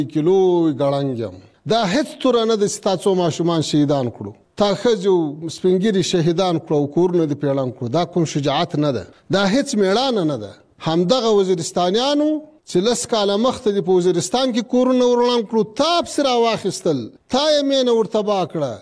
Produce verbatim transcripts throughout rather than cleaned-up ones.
کیلو ګړنګم دا هیڅ تور نه د ستاسو ماشومان شهیدان کړو تا خځو سپنګری شهیدان کړو کورونه د پیړان کړو دا کوم شجاعت نه ده دا هیڅ میړانه نه ده همدغه وزیرستانیانو چې لس کاله مخته د وزیرستان کې کورونه ورلان کړو تاب سره واخیستل تا یې مینه ورته باکړه.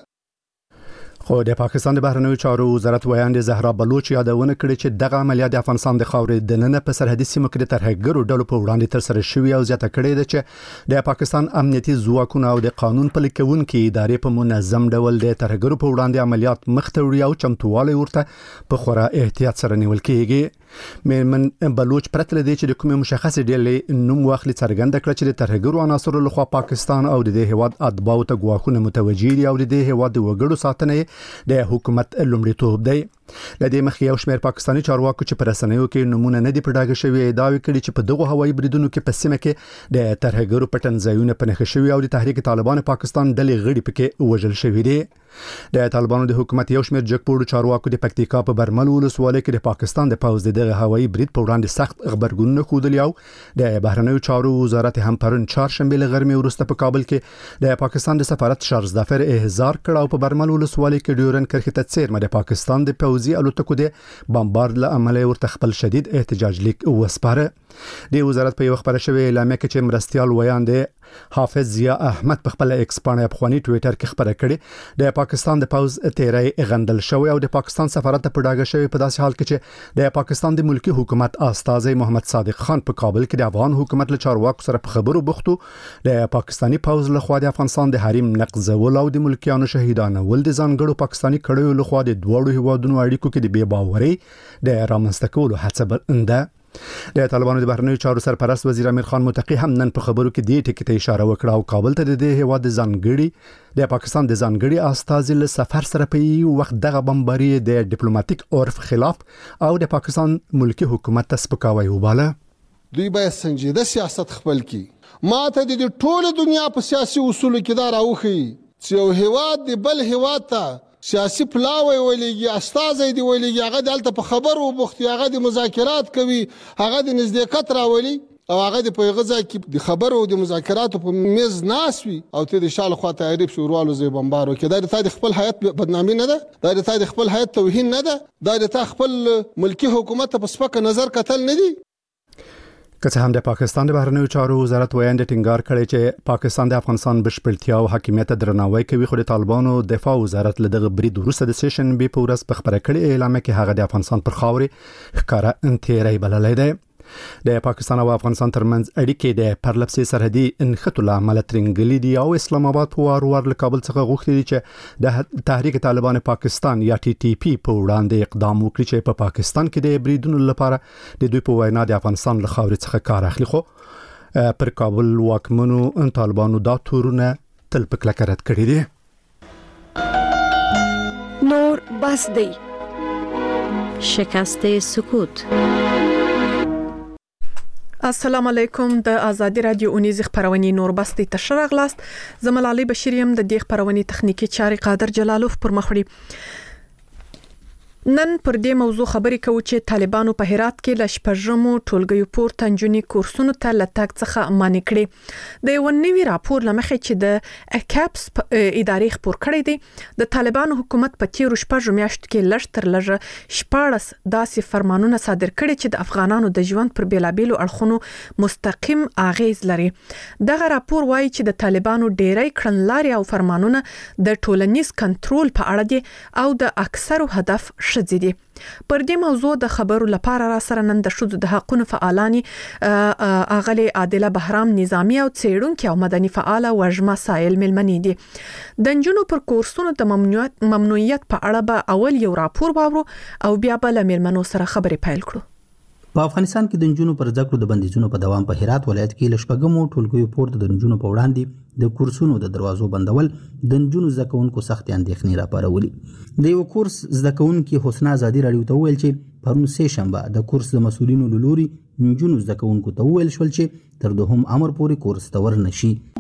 خو د پاکستان د بهرنیو چارو وزارت ویاند زهرا بلوچ یادونه کړې چې دغه عملیات د افغانستان د خاورې د نن په سرحدي سیمو کې د ترهګرو ډلو په وړاندې تر سره شوی او زیاته کړې ده چې د پاکستان امنیتي ځواکونه او د قانون پلي کوونکي ادارې په منظم ډول د ترهګرو په وړاندې عملیات مخته وړي او چمتووالی ورته په خورا احتیاط سره نیول کېږي. میرمن بلوچ پرته له دې چې د کومې مشخصې ډلې نوم واخلي څرګنده کړه چې د ترهګرو عناصرو لخوا پاکستان او د دې هیواد اتباعو ته ګواښونه متوجه دي او د دې هیواد د وګړو ساتنه د حکومت لومړیتوب دی. لدې مخکې یو شمېر پاکستاني چارواکو چې پر رسنیو کې نمونه نه دي په ډاګه شوي ادعاوې کړي چې په دغه هوایي بریدونو کې په سیمه کې د ترهګرو پټنځایونه په نښه شوي او د تحریک طالبان پاکستان ډلې غړي پکې وژل شوي دي. د طالبانو د حکومت یو شمېر جګپوړو چارواکو د پکتیکا په برمل ولسوالۍ کې د پاکستان د پوځ دغه هوایي برید په وړاندې سخت خبرګونونه ښودلي او د بهرنیو چارو وزارت هم پرون چهارشنبه له غرمې وروسته په کابل کې د پاکستان د سفارت شارزدافر احضار کړ او په برمل ولسوالۍ کې ډیورن کرښې ته څیرمه د پاکستان د پوځي الوتکو د بمبارد له امله ورته خپل شدید احتجاج لیک وسپاره. د وزارت په یو خبره شوی اعلامیه کې چې مرستيال ویاند حافظ ضیا احمد په خپل ایکس باندې افغاني ټوئیټر کې خبره کړې د پاکستان د پوز تیرای غندل شوی او د پاکستان سفارت په ډاګه شوی په داسې حال کې چې د پاکستان د ملکی حکومت استاذ محمد صادق خان په کابل کې د افغان حکومت له چارواکو سره په خبرو بوختو د پاکستاني پوز له خوا د افغانستان د حریم نقضول او د ملکیانو شهیدانه ول د ځانګړو پاکستاني کړیو له خوا د دوړو هیوادونو اړیکو کې د بې باورۍ د رامنځته کولو هڅه بنده. د طالبانو د بهرنیو چارو سرپرست وزیر امیر خان متقی هم نن په خبرو کې دې ټکي ته اشاره وکړه او کابل ته د دې هیواد ځانګړي د پاکستان د ځانګړي استازي له سفر سره په یو وخت دغه بمباري د ډیپلوماټیک عرف خلاف او د پاکستان ملکی حکومت تسپکاوي وباله. دوی باید سنجیده سیاست خپل کی ما ته د ټوله دنیا په سیاسي اصولو کې دا راوخی چې یو هیواد د بل هیواد ته سیاسي پلاوی ولېږي استازی دی ولېږي هغه دلته په خبرو بوختي هغه د مذاکرات کوي هغه د نزدېکت راولي او هغه د په غزا کې د خبرو او د مذاکراتو په میز ناس وي او ته د شال خواته عریب شوروالو زی بمبارو کې دا د تا د خپل حیات بدنامي نه ده دا د تا د خپل حیات توهین نه ده دا د تا خپل ملکی حکومت په سپک نظر کتل نه دي. که څه هم د پاکستان د بهرنیو چارو وزارت ویاند ټینګار کړی چې پاکستان د افغانستان بشپړتیا او حاکمیت درناوی کوي خو د طالبانو دفاع وزارت له دغه برید وروسته د سیشن بي په ورځ په خبره کړې اعلان کې هغه د افغانستان پر خاورې ښکارا انتیری بللی دی. د پاکستان او افغانستان ترمنځ اړیکې د پرلپسې سرحدي انخټو له امله ترنګلي دي او اسلام آباد په وار وار له کابل څخه غوښتي دي چې د تحریک طالبان پاکستان یا ټي ټي پی په وړاندې اقدام وکړي چې په پاکستان کې د بریدونو لپاره د دوی په وینا د افغانستان له خاورې څخه کار اخلي خو پر کابل واکمنو طالبانو دا تورونه تل په کلکه رد کړي دي. نور بس دی شکست سکوت. السلام علیکم د ازادي رادیو اونیز خبرونه نور بستی تشرغلاست زملالي بشریم د دې خبرونه تخنیکی چاري قادر جلالوف پر مخړي. نن پر دې موضوع خبرې کوو چې طالبانو په هرات کې ل شپږمو ټولګیو پورته نجونی کورسونو ته لټاک څخه مانع کړي. د یو نوي راپور لمخې چې د اکاپس ادارې خبر کړی دی د طالبانو حکومت په تیرو شپږو میاشتو کې لږ تر لږه شپاړس داسې فرمانونه صادر کړي چې د افغانانو د ژوند پر بیلابیلو اړخونو مستقیم اغیز لري. دغه راپور وایي چې د طالبانو ډیری کړنلارې او فرمانونه د ټولنیز کنټرول په اړه دي او د اکثرو هدف شدي. پر دې موضوع د خبرو لپاره را سره نن د شذ د حقوقو فعالانی اغلی عادله بهرام نظامی او څېړونکو او مدني فعال وجمه سایل ملمنی دي. د نجونو پر کورسونو د ممنوعیت ممنوعیت په اړه به اول یو راپور واورو او بیا به له ملمنو سره خبرې پیل کړو. په افغانستان کې د نجونو پر ذکر د بندیزونو په دوام په هرات ولایت کې لشپګمو ټولګیو پورته د نجونو په وړاندې د کورسونو د دروازو بندول د نجونو زده کوونکو سخت اندېښنې راپارولي. د یو کورس زده کوونکي حسنا ازادي راډیو ته ویل چې پرون سه شنبه د کورس د مسؤلینو لوري نجونو زده کوونکو ته ویل شول چې تر دوهم امر پورې کورس ته ورنشي.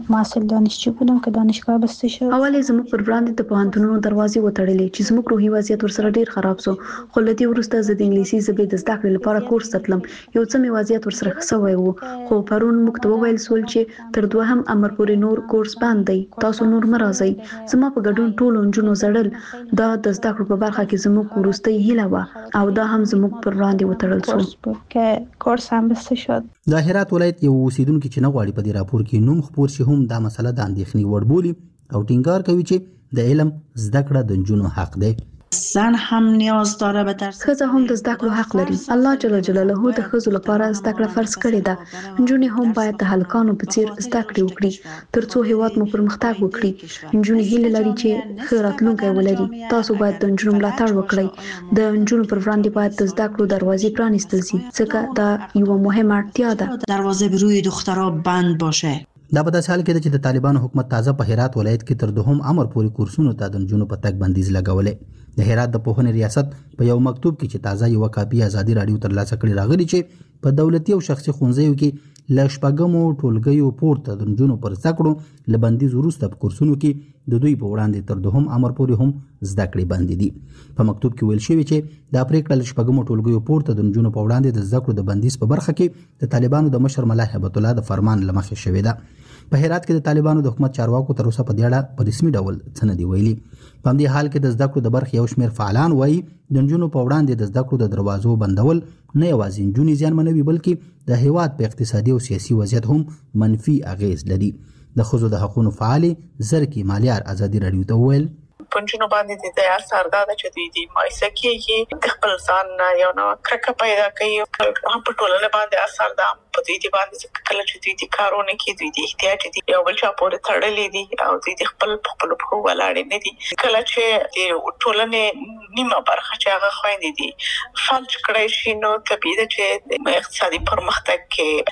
محصل دانشجو بودم که دانشگاه بسته شد. اول زموږ پر وړاندې د پوهنتونونو دروازې وتړلې چې زموږ روحي وضعیت ورسره ډیر خراب سو. خو له دې وروسته زه د انګلیسي ژبې د زده کړې لپاره کورس ته تلم. یو څه مې وضعیت ورسره ښه شوی و، خو پرون موږ ته وویل شول چې تر دوهم امر پورې نور کورس بند دی، تاسو نور مه راځئ. زما په ګډون ټولو نجونو زړل. دا د زده کړو په برخه کې زموږ وروستۍ هیله وه او دا هم زموږ پر وړاندې وتړل شو که کورس هم بسته شد. د هرات ولایت یو اوسیدونکو چې نه غواړي په دې راپور کې نوم خپور شي هم دا مسله د اندېښنې وړ بولي او ټینګار کوي چې د علم زده کړه د نجونو حق دی. زن هم نیاز داره به درس. ښځه هم د زده کړو حق لري. الله جل جلاله د ښځو لپاره زده کړه فرض کړې ده. نجونې هم باید د هلکانو په څیر زده کړې وکړي ترڅو هیواد مو پرمختګ وکړي. نجونې هیله لري چې ښه راتلونکی ولري. تاسو باید د نجونو ملاتړ وکړئ. د نجونو پر وړاندې باید د زده کړو دروازې پرانیستل شي ځکه دا یوه مهمه اړتیا ده. دروازه به روی دخترها بند باشه. دا په داسې حال کې ده چې د طالبانو حکومت تازه په هرات ولایت کې تر دوهم امر پورې کورسونو ته د نجونو په تګ بندیز لګولې. د هرات د پوهنې ریاست په یو مکتوب کې چې تازه یو کاپي ازادي رادیو ترلاسه کړې راغلي چې په دولتي او شخصي ښوونځیو کې له شپږمو ټولګیو پورته د نجونو پر زده کړو له بندیز وروسته په کورسونو کې د دوی په وړاندې تر دوهم امر پورې هم زده کړې بندې دي. په مکتوب کې ویل شوی چې دا پریکړه له شپږمو ټولګیو پورته د نجونو په وړاندې د زده کړو د بندیز په برخه کې د طالبانو د مشر ملا هیبت الله د فرمان له مخې شوې ده. په هرات کې د طالبانو د حکومت چارواکو تر اوسه په دې اړه په رسمي ډول څه نه دي ویلي. په همدې حال کې د زده کړو د برخې یو شمېر فعالان وایي د نجونو په وړاندې د زده کړو د دروازو بندول نه یوازې نجونې زیانمنوي بلکې د هیواد په اقتصادي او سیاسي وضعیت هم منفي اغیز لري. د ښځو د حقوقو فعالې زرکي مالیار ازادي رادیو ته وویل پنځونو باندې د اثر دا چې دوی د مایسه کېږي د خپل ځان یو نو کرکه پیدا کوي هم په ټولنه باندې اثر دا په دوی دی باندې کله چې دوی د کارونه کې دوی د احتیاج دي یو بل چا پورې تړلې دي او دوی د خپل خپل په ولاړې نه دي. کله چې د ټولنې نیمه برخه چې هغه خويندې دي فلج کړی شي نو طبیعي ده چې د اقتصادي پرمختګ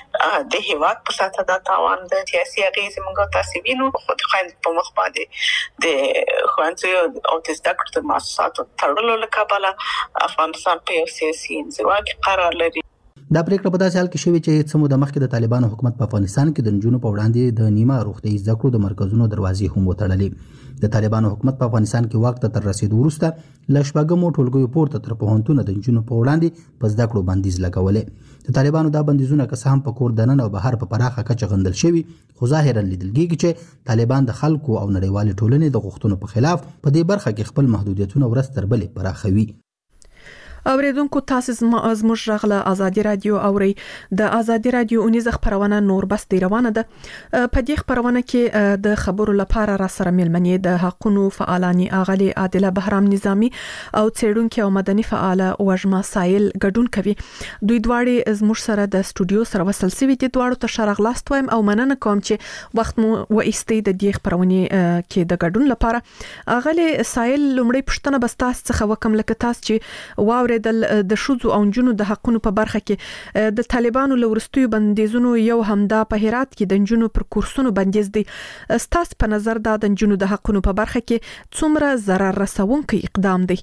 کې د هیواد په ساته دا تاوان د سیاسي اغیز موږ تاسو وینو خو د خويند په مخ باندې د خويند او د زده کړو د مؤسساتو تړلو له کبله افغانستان په یو سیاسي انزوا کې قرار لري. دا پریکړه په داسې حال کې شوې چې څه موده مخکې د طالبانو حکومت په افغانستان کې د نجونو په وړاندې د نیمه روغتیايي زده کړو د مرکزونو دروازې هم وتړلې. د طالبانو حکومت په افغانستان کې واک ته تر رسیدو وروسته له شپږمو ټولګیو پورته تر پوهنتونه د نجونو په وړاندې په زده کړو بندیز لګولې. د طالبانو دا بندیزونه که څه هم په کور دننه او بهر په پراخه کچه غندل شوي خو ظاهرا لیدل کېږي چې طالبان د خلکو او نړیوالې ټولنې د غوښتنو په خلاف په دې برخه کې خپل محدودیتونه ورځ تر بلې پراخوي. اوریدونکو تاسو زموږ غږ له ازادي رادیو اوري. د ازادي رادیو اونیزه خبرونه نور بس دی روانه ده. په دې خبرونه کې د خبرو لپاره را سره ملمنې د حقوقو فعالانی اغلی عادله بهرام نظامی او څېړونکو او مدني فعال وژما سایل ګډون کوي. دوی دواړي زموږ سره د استودیو سره وصل سوي دي. دواړو ته شرغلاست وایم او مننه کوم چې وخت مو و ایستي د دې خبرونه کې د ګډون لپاره. اغلی سایل لومړی پښتنه بستاس څخه وکم لکه تاسو چې واوري د شوزو او جنونو د حقونو په برخه کې د طالبانو لورستیو بندیزونو یو همدا په هرات کې د جنونو پر کورسونو بندیز دي. ستاسو په نظر دا د جنونو د حقونو په برخه کې څومره ضرر رسونکی اقدام دی؟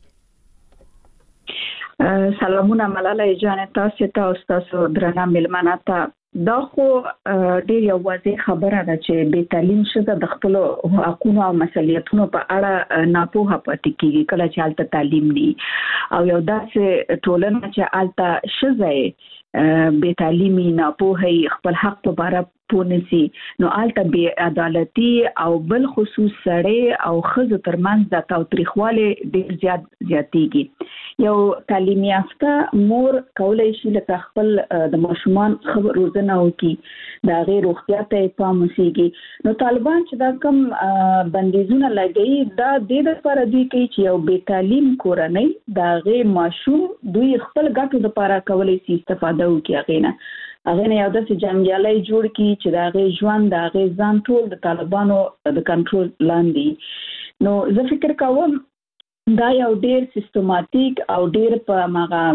سلامونه ملاله جان تاسو ته او تاسو درنه ملمنه ته. دا خو ډیر یو واضح خبره ده چې بې تعلیم شته د خپل حقوقو او مسؤلیتونو په اړه ناپوهه پاتې کیږي کله چې حالت تعلیم ني او یو داسې ټولنه چې حالت شزه بې تعلیمي ناپوهه خپل حق په اړه پونسي نو حالت بې عدالتي او بل خصوص سړی او خزو ترمنځ د تاوتریخواله ډیر زیات زیاتېږي. یو تعلیم یافته مور کولای شي لکه خپل د ماشومان خبر روزنه وکي د غیر روغتیا ته پام وسیږي. نو طالبان چې دا کوم بندیزونه لګي دا د لپاره دی چې یو بې تعلیم کورنۍ د غیر ماشوم دوی خپل ګټو لپاره کولای شي استفاده وکړي. هغه نه هغه نه یو د جنگیالي جوړ کی چې دا غیر ژوند دا غیر ځان ټول د طالبانو د کنټرول لاندې. نو زه فکر کوم دا یو ډیر سیستماتیک او ډیر په ماغه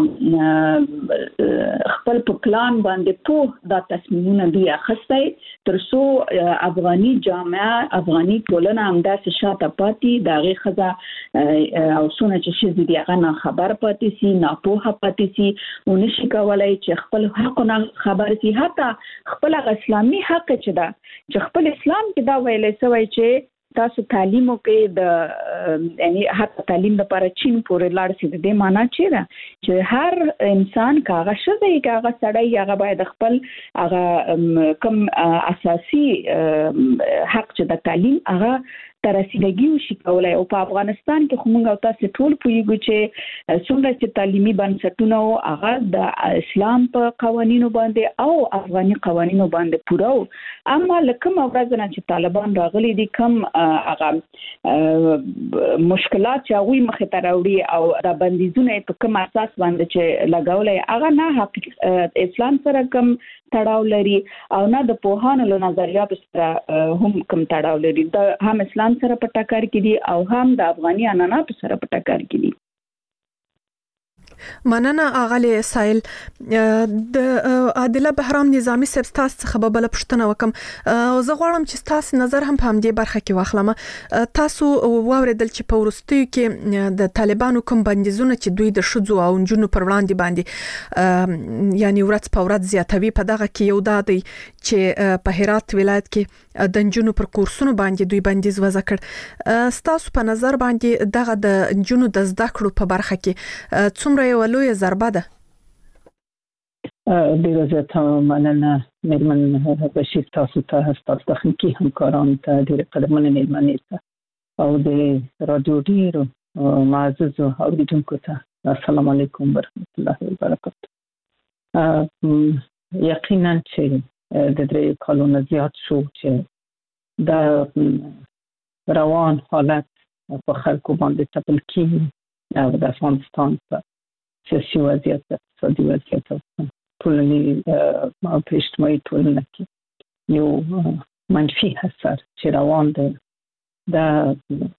خپل په پلان باندې په د تصمیمونه دی اخستای ترڅو افغاني جامعه افغاني ټولنه همداسې شاته پاتې دغه خزه او سونه چې شې دي هغه خبر پاتې سي نه په پاتې سي ونشي کولای چې خپل حقونه خبر سي حتی خپل اسلامي حق چې دا چې خپل اسلام کې دا ویلې سوی چې تاسو تعلیم کې د یعنی حتی تعلیم لپاره چین پورې لاړ شي د دې معنی چې دا چې هر انسان کاغه شوی کاغه سړی هغه باید خپل هغه کم اساسي حق چې د تعلیم هغه تر رسیدګي وشي کولای او په افغانستان کې خو موږ تاسو ټول پوهیږو چې څومره چې تعلیمي بنسټونه او هغه د اسلام په قوانینو باندې او افغاني قوانینو باندې پوره او اما لکه ورځ نه چې طالبان راغلي دي کم هغه مشکلات چې هغه مخ ته راوړي او د بندیزونه په کوم اساس باندې چې لګولای هغه نه حق اسلام سره کم تړاو لري او نه د پوهانو له نظریاتو سره هم کم تړاو لري د هم اسلام سره په ټکر کې دي او هم د افغاني عنعناتو سره په ټکر کې دي. مننه اغلی سایل د عادله بهرام نظامی سب تاسو څخه به بل پښتنه وکم زه غواړم چې تاسو نظر هم په همدې برخه کې واخلم. تاسو واوریدل چې په ورستیو کې د طالبانو کوم بندیزونه چې دوی د شذو او نجونو پر وړاندې باندې یعنی ورځ په ورځ زیاتوي په دغه کې یو دادی چې په هرات ولایت کې د نجونو پر کورسونو باندې دوی بندیز وضع کړ. تاسو په نظر باندې دغه د نجونو د زده کړو په برخه کې څومره یو لوی ضربه ده؟ ډیره زیاته مننه مېرمن بشیر تاسو ته تاسو تخنیکی همکارانو ته ډیره قدرمنه مېرمنې ته او د رادیو ډیرو معزز اوریدونکو ته السلام علیکم ورحمت الله وبرکاته. یقینا چې د درې کالونو زیات شو چې د روان حالت په خلکو باندې تپل کیږي او د افغانستان په سیاسي وضعیت اقتصادي وضعیت ټولنې په اجتماعي ټولنه کې یو منفي اثر چې روان دی دا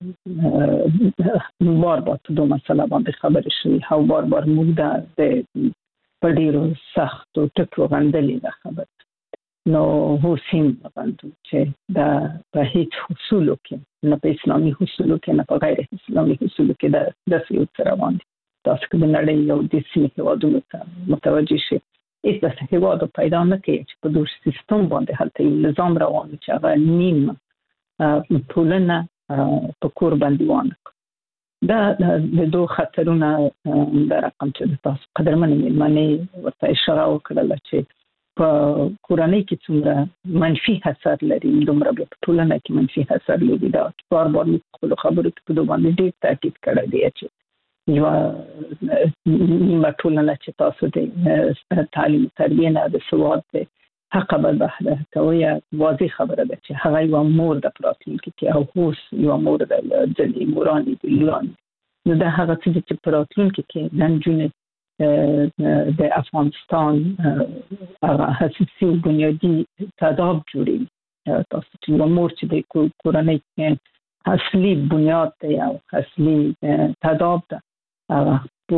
بار بار په دوه مسله باندې خبرې شوي او بار بار موږ د په ډېرو سختو ټکو غندلې ده خبره نو حسین غندو چې دا په هیڅ اصولو کې نه په اسلامي اصولو کې نه په غیر اسلامي اصولو کې دا داسې یو څه روان دي. تاسو که د نړۍ یو د سیمې هېوادونو ته متوجه شئ هېڅ داسې هېواد پیدا نه کوي چې په دغه سیستم باندې هلته یو نظام روان وي چې هغه نیم ټولنه په کور بندیوانه کړي. دا د دوه خطرونه د رقم چې تاسو قدرمنې مېرمنې ورته اشاره وکړله چې په کورنۍ کې څومره منفي اثر لري دومره په ټولنه کې منفي اثر لري. دا بار بار موږ خپلو خبرو کې په دوه باندې ډېر تاکید کړی دی چې یو نیمه ټولنه چې تاسو د تعلیم تربیه نه د سواد د حق به بهره کوي واضح خبره ده چې هغه یو مور د راتلونکي کې او اوس یو مور د ځلې موراني د لون نو دا هغه چې په راتلونکي کې د نجونې د افغانستان هغه حساسي بنیادي تداب جوړي تاسو چې یو مور چې د کورنۍ کې اصلي بنیاد دی او اصلي تداب ده هغه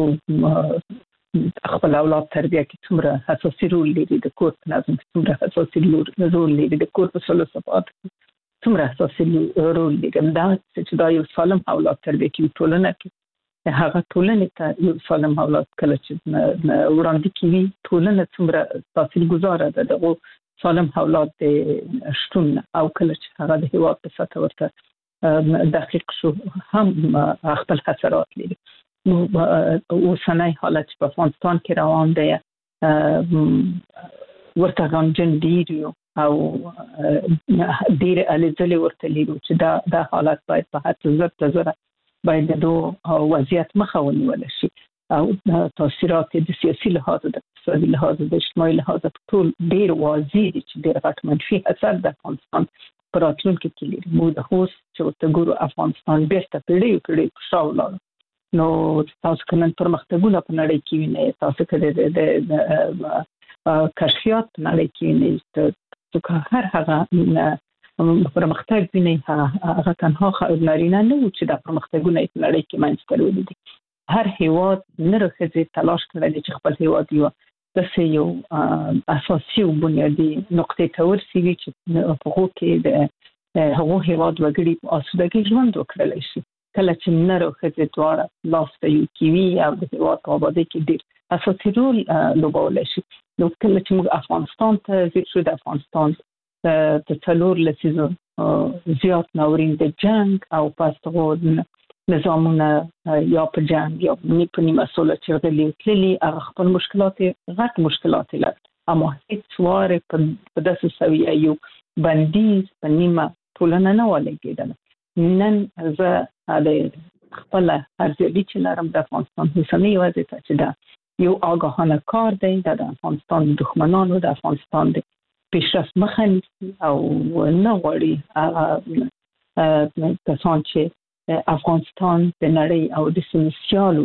خپل اولاد تربیه کې څومره حساسي رول لري د کور په نظم کې څومره حساسي رول لري د کور په سلو صفات څومره حساسي رول لري دا چې دا یو سالم اولاد تربیه کې ټولنه کې هغه ټولنه ته یو سالم اولاد کله چې وړاندې کوي ټولنه څومره تاثیر گذاره ده دغه سالم اولاد د شتون او کله چې هغه د هیواد په سطح ورته دقیق شو هم خپل خسارات لري. نو اوسنۍ حالت په افغانستان کې روان دی ورته غمجن ډېر یو او ډېر الځلې ورته لرو چې دا دا حالت باید په هر څه زره باید د دوه وضعیت مخه ونیول شي او تاثیرات د سیاسي لحاظ د اقتصادي لحاظ د اجتماعي لحاظ ټول ډېر واضح دي چې ډېر غټ منفي اثر د افغانستان په راتلونکي کې لري. موږ د اوس چې ورته ګورو افغانستان بیرته پیړیو پیړیو په شا ولاړ نو تاسو که نن پرمختګونه په نړۍ کې وینئ تاسو که د کشفیات په نړۍ کې وینئ تاسو که هر هغه پرمختګ ویني هغه تنها نارینه نه و چې د پرمختګونه په نړۍ کې منځ ته راوړي دي. هر هیواد نه راځي تلاش کوي چې خپل هیواد یو د یو اساسي او بنیادی نقطې ته ورسیږي چې په هغه کې د هغه هیواد وګړي په اسودګي ژوند وکړي شي. کله چې نه راځي دواړه لاس ته یو کیوي او د هیواد په آبادی کې ډیر اساسي رول لوبولی شي. نو کله چې موږ افغانستان ته ځو د افغانستان د څلور لسیزو زیات ناورین د جنگ او پاستغو نظامونه یا په جنگ یا په نیمه سوله چې غلي تللي هغه خپل مشکلات غټ مشکلات لري، اما هیڅ واره په داسې سویه یو بندیز په نیمه ټولنه نه ولګېدل. نن زه د خپل ارزیابي چې لرم د افغانستان اوسنۍ وضعیت چې دا یو آگاهانه کار دی د افغانستان د دښمنانو د افغانستان د پیشرفت مخه نیسي او نه غواړي کسان چې افغانستان د نړۍ او د سیمسیالو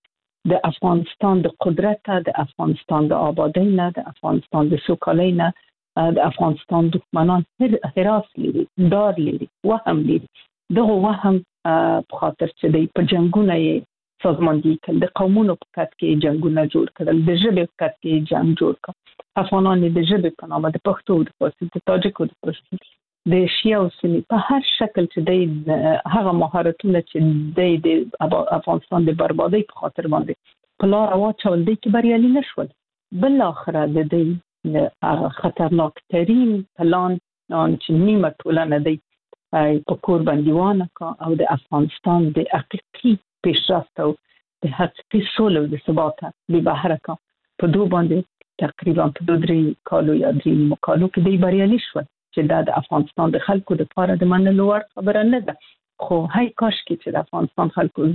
د افغانستان د قدرت، د افغانستان د آبادی نه، د افغانستان د سوکالۍ نه د افغانستان دښمنان حراس لري، دار لري، وهم لري. دغه وهم په خاطر چې د په جنگونه یې سازماندهي کړل، د قومونو په کټ کې جنگونه جوړ کړل، د ژبې په کټ کې جنگ جوړ کړ. افغانان د ژبې په نامه د پښتو، د فارسي، د تاجکو، د پښتو، د شیعه او سني په هر شکل چې د هغه مهارتونه چې د افغانستان د بربادۍ په خاطر باندې په لار واچول دي کې بریالي نشول. بل اخره د دې هغه خطرناک ترین پلان چې نیمه ټولنه دی په کور بندیوانه کا او د افغانستان د حقیقي پیشرفت او د حقیقي سولې او د ثبات به بهره کا په دوه باندې تقریبا په دوه درې کالو یا درې مکالو کې دی بریالي شول چې دا د افغانستان د خلکو د لپاره د منلو وړ خبره نه ده. خو هاي کاش کې چې د افغانستان خلکو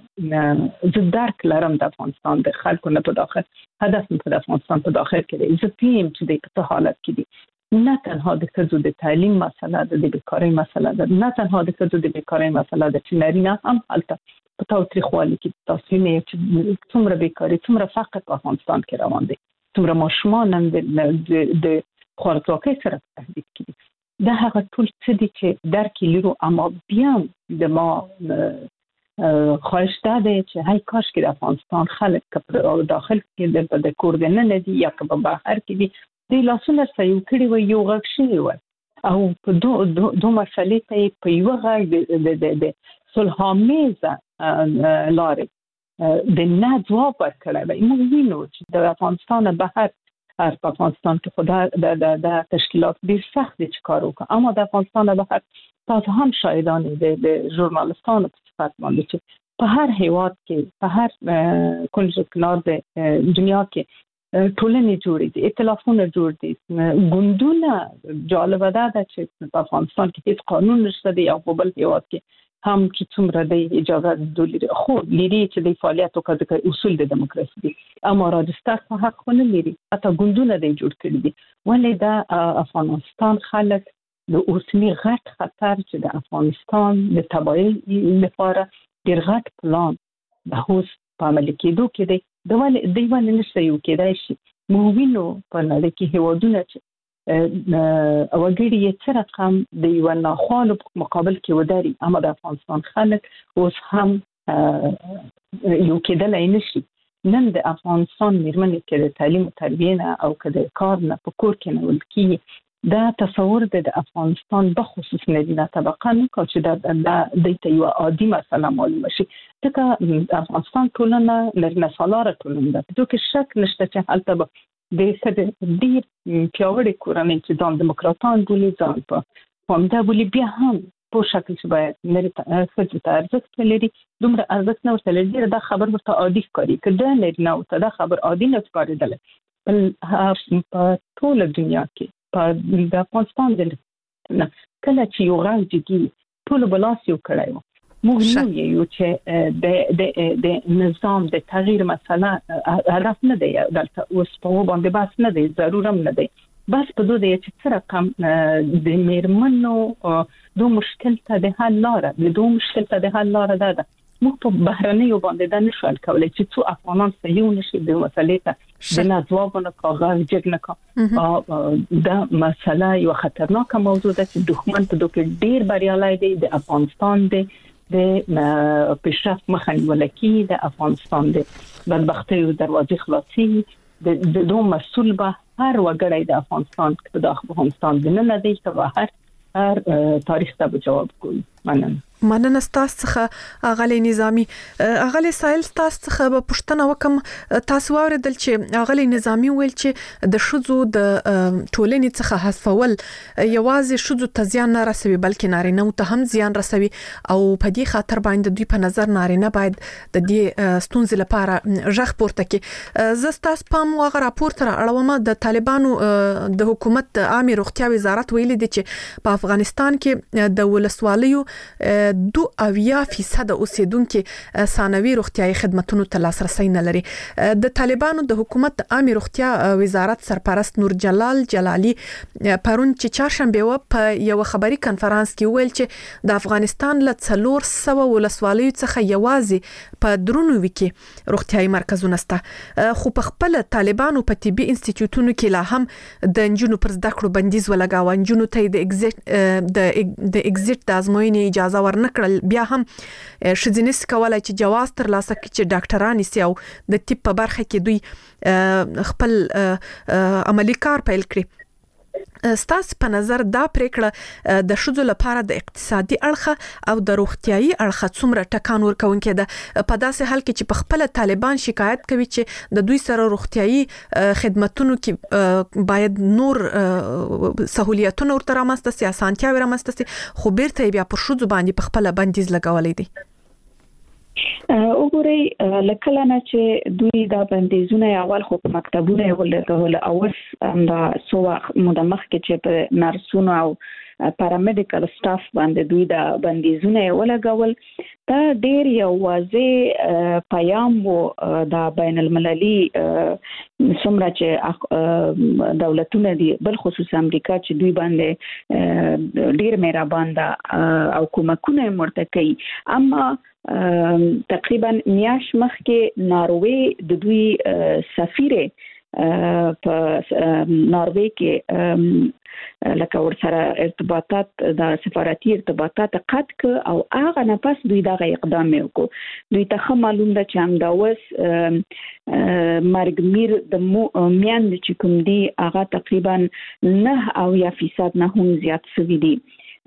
ز ز درک لرم د افغانستان د خلکو نه په داخل هدف په افغانستان په داخل کې دی. زه پیم چې د په حالت کې دي نه تنها د ښځو د تعلیم مسله ده، د بیکارۍ مسله ده، نه تنها د ښځو د بیکارۍ مسله ده چې نارینه هم هلته په تاوتریخوالي کې تاسو نه چې څومره بیکاري، څومره فقر په افغانستان کې روان دي، څومره ماشومان هم د خوارځواکۍ سره تهدید کړي. دا هغه ټول څه دي چې درک لرو، اما بیا د ما خواهش ده چې هاي کاش کې د افغانستان خلک په داخل کې د د کور دننه دي یا په بهر کې دي د لاسونه سيو کړي وي، یو غږ شي وي او په دوه دوه مسلې ته په یو غږ د د د صلح‌آمیزه لارې د نه جواب ورکړی وي. موږ وینو چې د افغانستان بهر هر په افغانستان کې خدا د د د تشکیلات ډیر سخت دي چې کار وکړي، اما د افغانستان بهر تاسو هم شاهدان دي د ژورنالستانو په صفت باندې چې په هر هیواد کې په هر کونج کنار د دنیا کې ټولنې جوړې دي، ائتلافونه جوړ دي، ګوندونه. جالبه ده چې په افغانستان کې هیڅ قانون نشته دی او په بل هیواد کې هم چې څومره د اجازه د خو لري چې د فعالیت او د اصول د دیموکراسي دي، اما راجستر په حق نه لري، اته ګوندونه دی جوړ کړی دي. ولې دا افغانستان خلک د اوسنی غټ خطر چې د افغانستان د تباہي لپاره ډیر غټ پلان د هوس په عمل کېدو کې دی د ولې دی ولې نشي یو کېدای شي. موږ وینو په نړۍ کې هیوادونه چې وګړي یې څه رقم د یو ناخوالو په مقابل کې وداري، اما د افغانستان خلک اوس هم یو کېدلای نشي. نن د افغانستان میرمنې کې د تعلیم او تربیه نه او که د کار نه په کور کې نه ولکي دا تصور د افغانستان بخصوص نارینه طبقه نه کو چې د د یو عادي مسله معلومه شي. ځکه د افغانستان ټولنه نارینه سالاره ټولنه ده، په کې شک نشته چې هلته به د ډېر پیاوړي کورنۍ چې ځان دیموکراتان بولي، ځان په همدا بولي، بیا هم په شکل چې باید ښځې ته ارزښت ولري، دومره ارزښت نه ورته لري. دا خبر ورته عادي ښکاري، که دا نارینه ورته دا خبر عادي نه ښکارېدلی په ټوله دنیا کې د افغانستان د کله چې یو غږ جګي ټول بلاس یو کړی و. موږ نو یو چې د د نظام د تغییر مسله هدف نه دی، دلته اوس په باندې بس نه دی، ضرور هم نه دی، بس په دوه دی چې څه رقم د میرمنو دو مشکل ته د حل لاره د دو مشکل ته د حل لاره ده موږ په بهرنیو باندې د نشل کولای چې څو افغانان صحیح نشي د مسلې ته د نازوابونو کاغذ جګ نه کا دا مسله یو خطرناک موضوع ده چې دښمن په دوه ډیر بریالي دی د افغانستان دی د پیشرفت مخنیوي کې د افغانستان دی بدبختي او دروازې خلاصي د دوه مسؤل به هر وګړی د افغانستان د افغانستان د نه دی ته هر هر تاریخ ته جواب کوي. مننه. مننه تاسو څخه اغلی نظامی. اغلی سایل تاسو څخه په پښتنه وکم تاسو اوریدل چې اغلی نظامی ویل چې د شذو د ټولنې څخه حذفول یوازې شذو ته زیان نه رسوي بلکې نارینه ته هم زیان رسوي او په دې خاطر باندې دوی په نظر نارینه باید د دې ستونزې لپاره ژغ پورته کړي. زه تاسو په موغه راپور تر اړوم د طالبانو د حکومت عامه روغتیا وزارت ویلي دی چې په افغانستان کې د ولسوالیو دو اویا فیصد اوسیدونکو ثانوي روغتيایي خدماتو ته لاسرسي نه لري. د طالبانو د حکومت عامه روغتیا وزارت سرپرست نور جلال جلالی پرون چې چهارشنبه و په یو خبري کانفرنس کې ویل چې د افغانستان له څلور سوه ولسوالیو څخه یوازې په درونو کې روغتيایي مرکزونه سته خو په خپل طالبانو په طبي انسټیټیوټونو کې لا هم د انجونو پر زده کړو بندیز ولګاوه. انجونو ته د ایگزیټ د د ایگزیټ د ازموینې اجازه ورنکړل. بیا هم شذینس کولای چې جواز تر لاسه کړي چې ډاکټران سي او د طب په برخه کې دوی خپل عملی کار پیل کړي. ستاسو په نظر دا پریکړه د شذو لپاره د اقتصادي اړخ او د روغتيایي اړخ څومره ټکان ورکونکي ده په داسې حال کې چې په خپل طالبان شکایت کوي چې د دوی سره روغتيایي خدماتونو کې باید نور سہولیتونه ورته رامنځته سي اسانتیاوي رامنځته سي خو بیرته بیا پر شذو باندې په خپل بندیز لګولې دي. وګورئ لکه نه چې دوی دا بندیزونه اول خو په مکتبونه ولګول او دا سو مدمخ کې چې په نرسونو او پارامډیکل سټاف باندې دوی دا بندیزونه ولګول دا ډیر یو واضح پیغام وو د بین المللي څومره چې دولتونه دي بل خصوص امریکا چې دوی باندې ډیر مهربان ده او کومکونه مرته کوي. اما تقریبا میاش مخکې ناروې د دوی سفیر په ناروې کې لکه ورسره ارتباطات د سفارتي ارتباطات قطع ک او هغه نه پس دوی دغه اقدام وکړو. دوی ته معلوم ده چې هم دا وس مرګمیر د میان چې کوم دی هغه تقریبا نه او یا فیصد نه هم زیات شوی دی.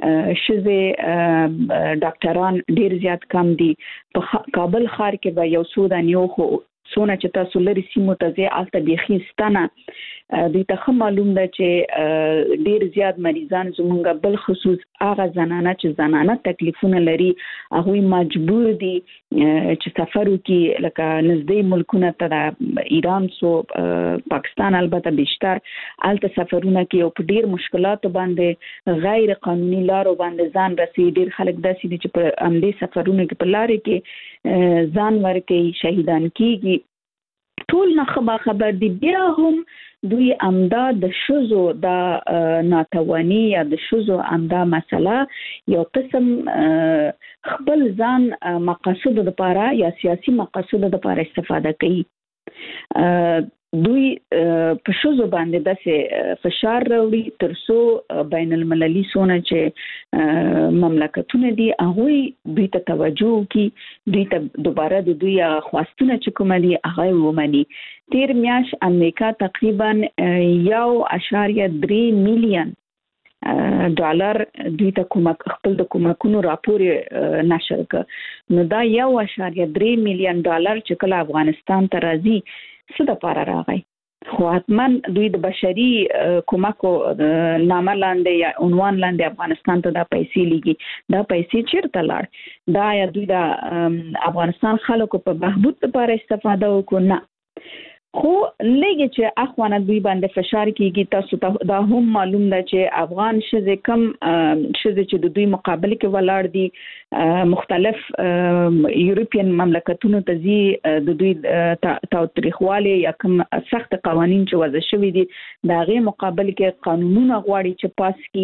شزه ډاکټران ډیر زیات کم دي. په کابل ښار کې به یو څو د نیو خو سونه چې تاسو لري سیمو ته ځي الته بيخيستانه دوی ته معلوم ده چې ډیر زیات مریضان زمونږ بل خصوص هغه زنانه چې زنانه تکلیفونه لري هغه مجبور دي چې سفر وکړي لکه نږدې ملکونه ته ایران سو پاکستان البته بیشتر الته سفرونه کوي او په ډیر مشکلات باندې غیر قانوني لارو باندې ځان رسي. ډیر خلک داسې دي چې په امدې سفرونه کې په لارې کې ځان ورکوي شهیدان کیږي. ټول نه خبر دي. بیا هم دوی امدا د شذو د ناتوانی یا د شذو امدا مسله یو قسم خپل ځان مقاصد لپاره یا سیاسي مقاصد لپاره استفاده کوي. دوی په شذو باندې داسې فشار راوړي ترڅو بین المللي سونه چې مملکتونه دي هغه دوی ته توجه کوي دوی ته دوباره د دوی خواستونه چې کوم دي هغه ومني. تیر میاش امریکا تقریبا یو اشاریه درې میلیون ډالر دوی ته کومک خپل د کومکونو راپور نشر کړ نو دا یو اشاریه درې میلیون ډالر چې کله افغانستان ته راځي څه د پاره راغی خو حتمن دوی د بشري کومکو نامه لاندې یا عنوان لاندې افغانستان ته دا پیسې لګي دا پیسې چیرته لاړ دا یا دوی د افغانستان خلکو په بهبود لپاره استفاده وکړو نه خو لګي چې اخوانه دوی باندې فشار کیږي. تاسو ته دا هم معلوم ده چې افغان شذ کم شذ چې د دوی مقابله کې ولاړ دي مختلف یورپین مملکتونو ته زی د دوی تاریخوالي یا کوم سخت قوانين چې وضع شوي دي دا غي مقابله کې قانونونه غواړي چې پاس کی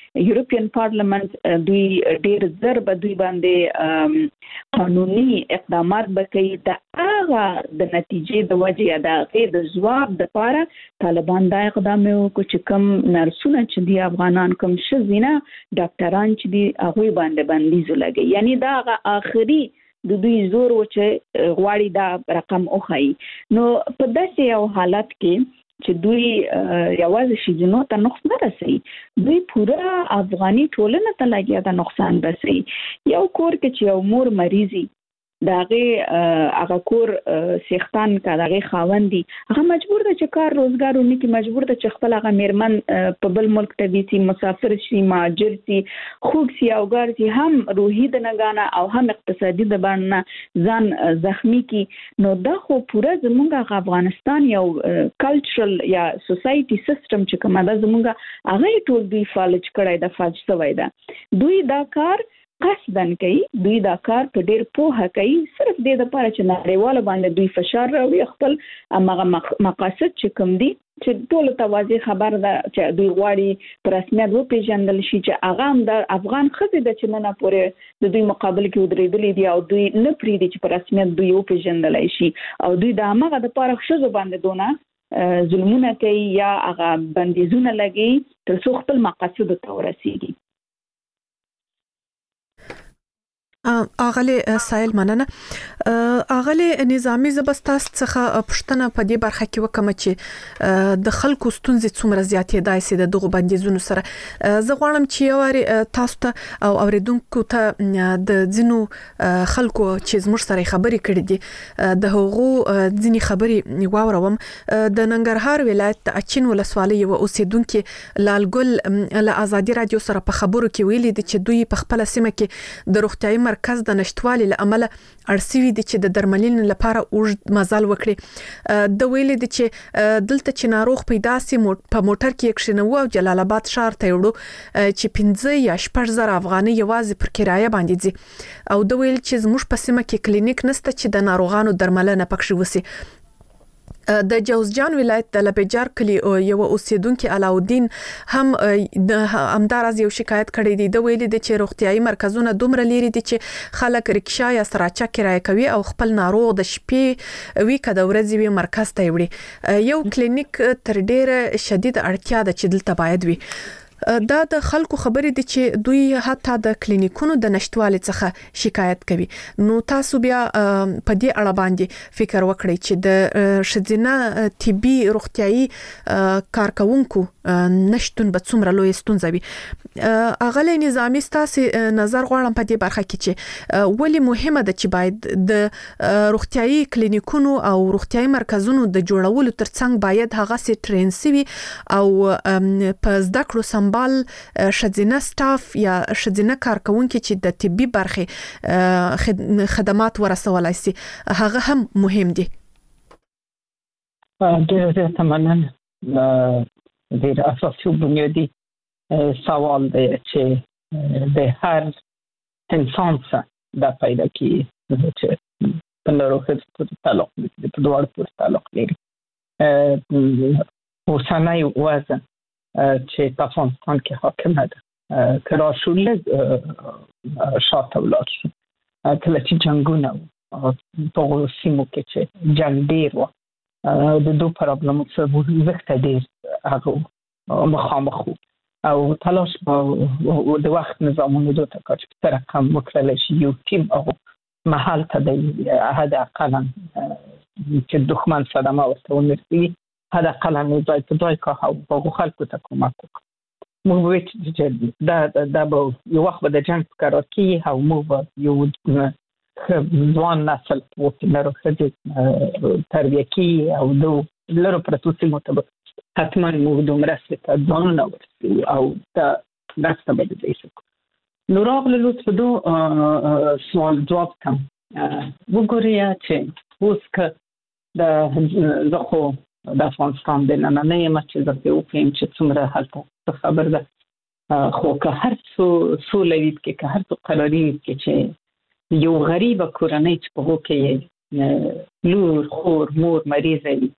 یورپین پارلیمنت دوی ډیر زر به دوی باندې قانوني اقدامات وکړي د هغه د نتیجې د وجې د هغې د ځواب دپاره طالبان دا اقدام وکړو چې کوم نرسونه چې دي افغانان کوم ښځینه ډاکټران چې دي هغوی باندې بندیز ولګوي. یعنی دا هغه آخري د دوی زور و چې غواړي دا رقم وښایي. نو په داسې یو حالت کې چې دوی یوازې ښځینو ته نقص نه رسوي، دوی پوره افغاني ټولنه ته لګیا د نقصان رسوي. یو کور کې چې یو مور مریضي د هغې هغه کور څښتن که د هغې خاوند دي، هغه مجبور ده چې کار روزګار ونه کړي، مجبور ده چې خپل هغه میرمن په بل ملک ته بیسي، مسافر شي، مهاجر سي، خوږ سي او ګار سي، هم روحي د نګانه او هم اقتصادي د باندې ځان زخمی کی. نو دا خو پوره زمونږ افغانستان یو کلچرل یا سوسایټي سیستم چې کومه ده زمونږ هغه ټول دوی فالج کړی ده، فالج شوی ده. دوی دا کار قصدن کوي، دوی دا کار په ډیر پوهه کوي، صرف دې دپاره چې نړیواله باندې دوی فشار راوړي، خپل هغه مقاصد چې کوم دي چې ټولو ته واضح خبر ده چې دوی غواړي په رسمیت وپېژندل شي چې هغه هم د افغان ښځې ده چې نن پورې د دوی مقابل کې ودرېدلې دي او دوی نه پرېږدي چې په رسمیت دوی وپېژندلی شي، او دوی د همغه دپاره ښځو باندې دونه ظلمونه کوي یا هغه بندیزونه لګوي تر څو خپل مقاصدو ته ورسېږي. اغلی سایل مننه. اغلی نظامی زبستاس څخه پښتنه په دې برخه کې وکم چې د خلکو ستونزې څومره زیاتې داسې د دغه بندیزونو سره. زه غواړم چې یو واری تاسو ته او اوریدونکو ته د ځینو خلکو چې زموږ سره خبرې کړې دي د هغو ځینې خبرې واوروم. د ننګرهار ولایت د اچین ولسوالۍ یو اوسیدونکو لالګل له آزادي رادیو سره په خبرو کې ویلي دي چې دوی په خپل سیمه کې د روغتیايي مرکز د نشټوالي له امله اړسوي دي چې د درملنې لپاره اوږد مزل وکړي. د ویلي دي چې دلته چې ناروغ پیدا سي په موټر کې کښینو او جلال آباد ښار ته وړو چې پنځه یا شپږ زره افغانۍ یوازې پر کرایه باندې ځي، او د ویل چې زموږ په سیمه کې کلینیک نشته چې د ناروغانو درملنه پکښې وسی. د جوزجان ولایت د لبیجار کلی یو اوسیدونکو علاودین هم د همدارز یو شکایت کړی دی. د ویلي دي چې روغتیايي مرکزونه دومره لري دي چې خلک رکشا یا سراچا کرایه کوي او خپل ناروغ د شپې وی کده ورځې وی مرکز ته وړي. یو کلینیک تر ډیره شدید اړتیا ده چې دلته باید وي. دا د خلکو خبرې دي چې دوی حتی د کلینیکونو د نشټوالي څخه شکایت کوي. نو تاسو بیا په دې اړه باندې فکر وکړئ چې د ښځینه طبي روغتیايي کارکونکو نشټون به څومره لوی ستونزه وي. اغلی نظامی ستاسو نظر غواړم په دې برخه کې چې ولی مهمه ده چې باید د روغتیايي کلینیکونو او روغتیايي مرکزونو د جوړولو ترڅنګ باید هغه سي ټرین سي او په زده کړو سمبال ښځینه سټاف یا ښځینه کارکونکو چې د طبي برخه خدمات ورسولای سي هغه هم مهم دي. ډېر زیات مننه. ډېر اساسي بنیادی سوال دی چې د هر انسان سره دا پیدا کیږي چې په ناروغۍ پورې تعلق لري، په دواړو پورې تعلق لري. اوسنی وضع چې په افغانستان کې حاکمه ده که راشو لږ شاته ولاړ شو، کله چې جنګونه وو په هغو سیمو کې چې جنګ ډېر وو د دو پرابلمو سره وخته ډېر هغه مخامخ وو او تلاش به د وخت نظامونو دو ته کار چې په رقم وکړلی شي یو ټیم هغو محل ته دی حد اقلا چې دښمن صدمه ورته ونرسوي، حد اقلا ځای په ځای کاهه او هغو خلکو ته کمک وکړو. موږ به وایو چې دا به یو وخت به د جنګ په قرار کېږي او موږ به یو ځوان نسل وکړو ښځې تربیه کېږي او د لرو پرتو سیمو ته به حتما موږ د مرستې ته ځانونه ورسوو او دا مرسته به د ځای شو. نو راغله لطف په دو سوال جواب کم وګورئ چې اوس که د زه خو د افغانستان د نننه یم چې زه پرې وکړم چې څومره هلته خبر ده، خو که هر څو سوله وي کې که هر څو قراري وي کې چې یو غریبه کورنۍ چې په هغو کې لور خور مور مریضه وي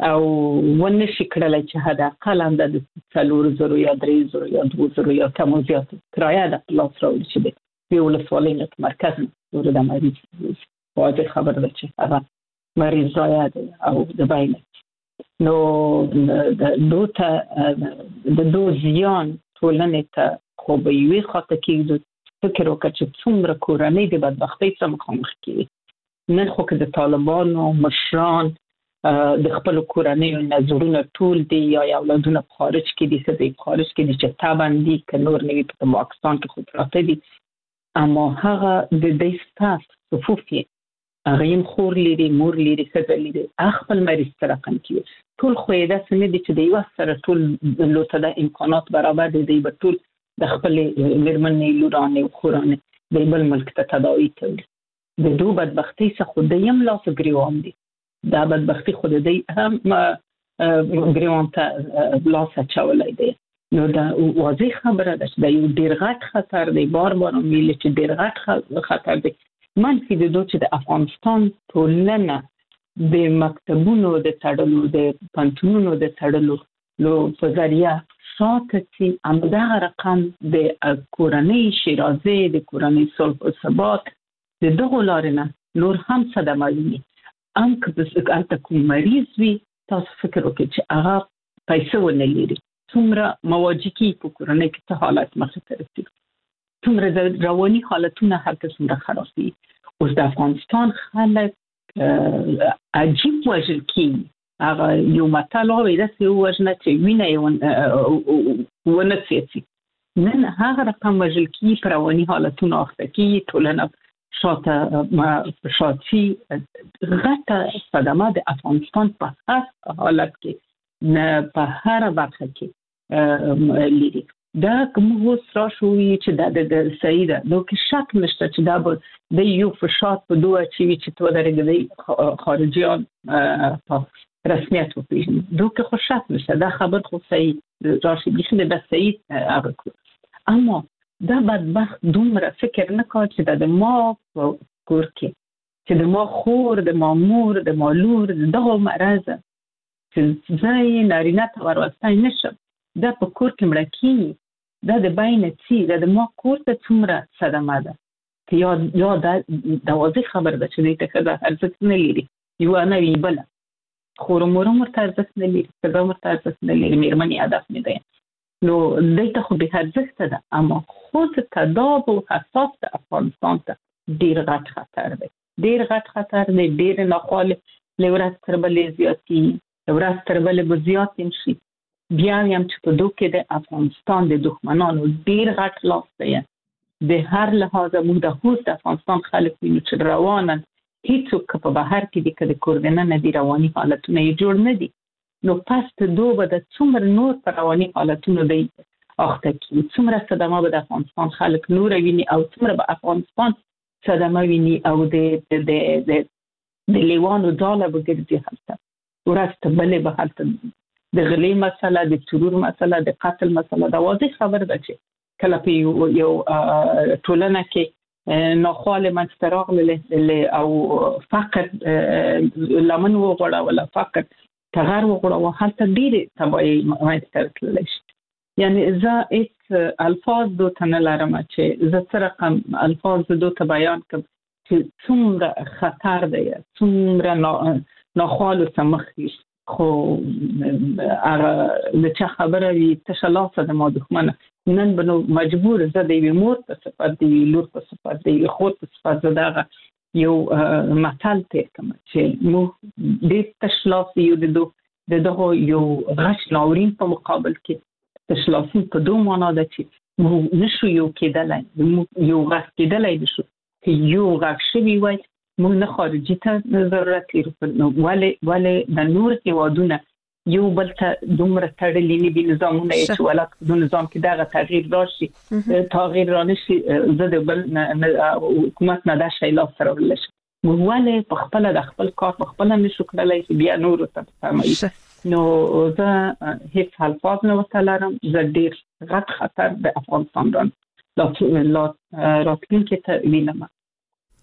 او ونه شي کړلای چې حد اقل هم د څلور زره یا درې زره یا دوه زره یا کم او زیات کرایه د پلاس راوړي چې د یو ولسوالۍ نه مرکز نه د مریض واځي خبر ده چې هغه مریض ځای دی او د باینه نو د دوته د دو زیان ټولنې ته خو به یوې خاطر کې فکر وکړ چې څومره کورنۍ د بدبختۍ سره مخامخ کیږي نن خو که د طالبانو مشران د خپل کورنۍ نظرونه ټول دي یا اولادونه په خارج کې دي څه دي په خارج کې دي چې تابع دي که نور نوي په پاکستان کې خو پراته دي اما هغه د دې ستاس صفوف یې هغه یې خور لري مور لري ښځه لري خپل مریض سره رقم کوي ټول خو یې داسې نه دي چې د یو سره ټول لوته د امکانات برابر دي د ټول د خپل مېرمنې لورانې او خورانې د بل ملک ته تداوي کوي د دوه بدبختۍ څخه د یم لاس ګریوان دي دا بدبختی خود دی هم ګریوان ته لاس اچولای دی نو دا واضح خبره ده چې دا یو ډیر غټ خطر دی بار بار ویل چې ډیر غټ خطر دی منفي د دوه چې د افغانستان ټولنه د مکتبونو د تړلو د پنځونو د تړلو لو په ذریعہ ساتي همدغه رقم د کورنۍ شیرازه د کورنۍ صلح او ثبات د دغه لارنه نور هم صدمه ویني ام که د الته کوم مریض وي تاسو فکر وکړئ چې هغه پیسې ونه لري څومره مواجهکی په کورنۍ کې څه حالت مخې ته رسي څومره رواني حالتونه هلته څومره خراب دي اوس د افغانستان خلک عجیب وژل کیږي هغه یو متل وایي داسې ووژنه چې وینه یې ونه څیڅي نن هغه رقم وژل کیږي په رواني حالتونو اخته کیږي ټولنه شاته شاتی غټه صدمه د افغانستان په هر حالت کې نه په هر برخه کې لري دا کوم اوس راشوي چې د صحیح ده نو کې شک نشته چې دا به د یو فشار په دوه چې چې تو درګي خارجيان په رسمیت وپیژني دوی خو شک نشته دا خبر خو صحیح راشي بخنه به صحیح هغه اما دا بدبخت دومره فکر نه کوي چې د ما کور کې چې د ما خور د ما مور د ما لور دغه مرز چې ځای نارینه ته ورواستای نشم دا په کور کې مړ کی دا د باینه چې دا د ما کور ته څومره صدمه ده چې یا یا دا د واضح خبر ده چې دې ته دا ارزښت نه لري یو نه وی بل خور مور مور ته ارزښت نه لري څنګه مور ته ارزښت نه لري مېرمنې هدف نه ده نو دې ته خو به ارزښت ده اما خود تداب او حساس د افغانستان ته ډیر غټ خطر دی ډیر غټ خطر دی ډیر ناخوال لورات تر بلې زیاتی لورات تر بلې زیات شي بیا هم چې په دوه کې د افغانستان د دښمنانو ډیر غټ لاس دی د هر لحاظه موږ د هوس د افغانستان خلک وینو چې روانن هیڅوک په بهر کې د کډ کوردنه نه دی رواني حالتونه یې جوړ نه دي نو پس ته دوه به د څومره نور پر رواني حالتونو دی اخته کی څومره صدمه به د افغانستان خلک نور ویني او څومره به افغانستان صدمه ویني او د د د د لیوانو ځاله به ګرځي هلته ورسته بلې به هلته د غلې مسله د ترور مسله د قتل مسله دا واضح خبر ده چې کله په یو یو ټولنه کې ناخوال منځته راغلی او فقط لمن وغوړه ولا فقط تغیر وغوړه هلته ډېرې تباهۍ منځته راتللی شي یعنی زه هېڅ الفاظ دو ته نه لرم چې زه څه رقم الفاظ دو ته بیان کړم چې څومره خطر دی څومره ناخوالو څخه مخ وي خو هغه د چا خبره وي تشه لاسه د ما دښمنه نن به نو مجبور زه د یوې مور په صفت د یوې لور په صفت د یوې خور په صفت زه دغه یو متل تیر کړم چې موږ ډېر تش لاس یو د دو د دغه یو غش ناورین په مقابل کې تش لاسي په دوه معنا ده چې موږ نشو یو کېدلی یو غش کېدلی نشو چې یو غش شوي وای موږ نه خارجي ته ضرورت لرو ولې ولې د نور هیوادونه یو بل ته دومره تړلي نه دي نظامونه یې چې ولا د نظام کې دغه تغییر راشي تغییر رانشي زه د بل حکومت نه دا شی لاس سره ورل شي موږ ولې په خپل د خپل کار په خپل نشو کړلای چې بیا نور ته فرمایي نو زه هیڅ الفاظ نه وتلرم زه ډیر غټ خطر د افغانستان راتلونکي ته وینم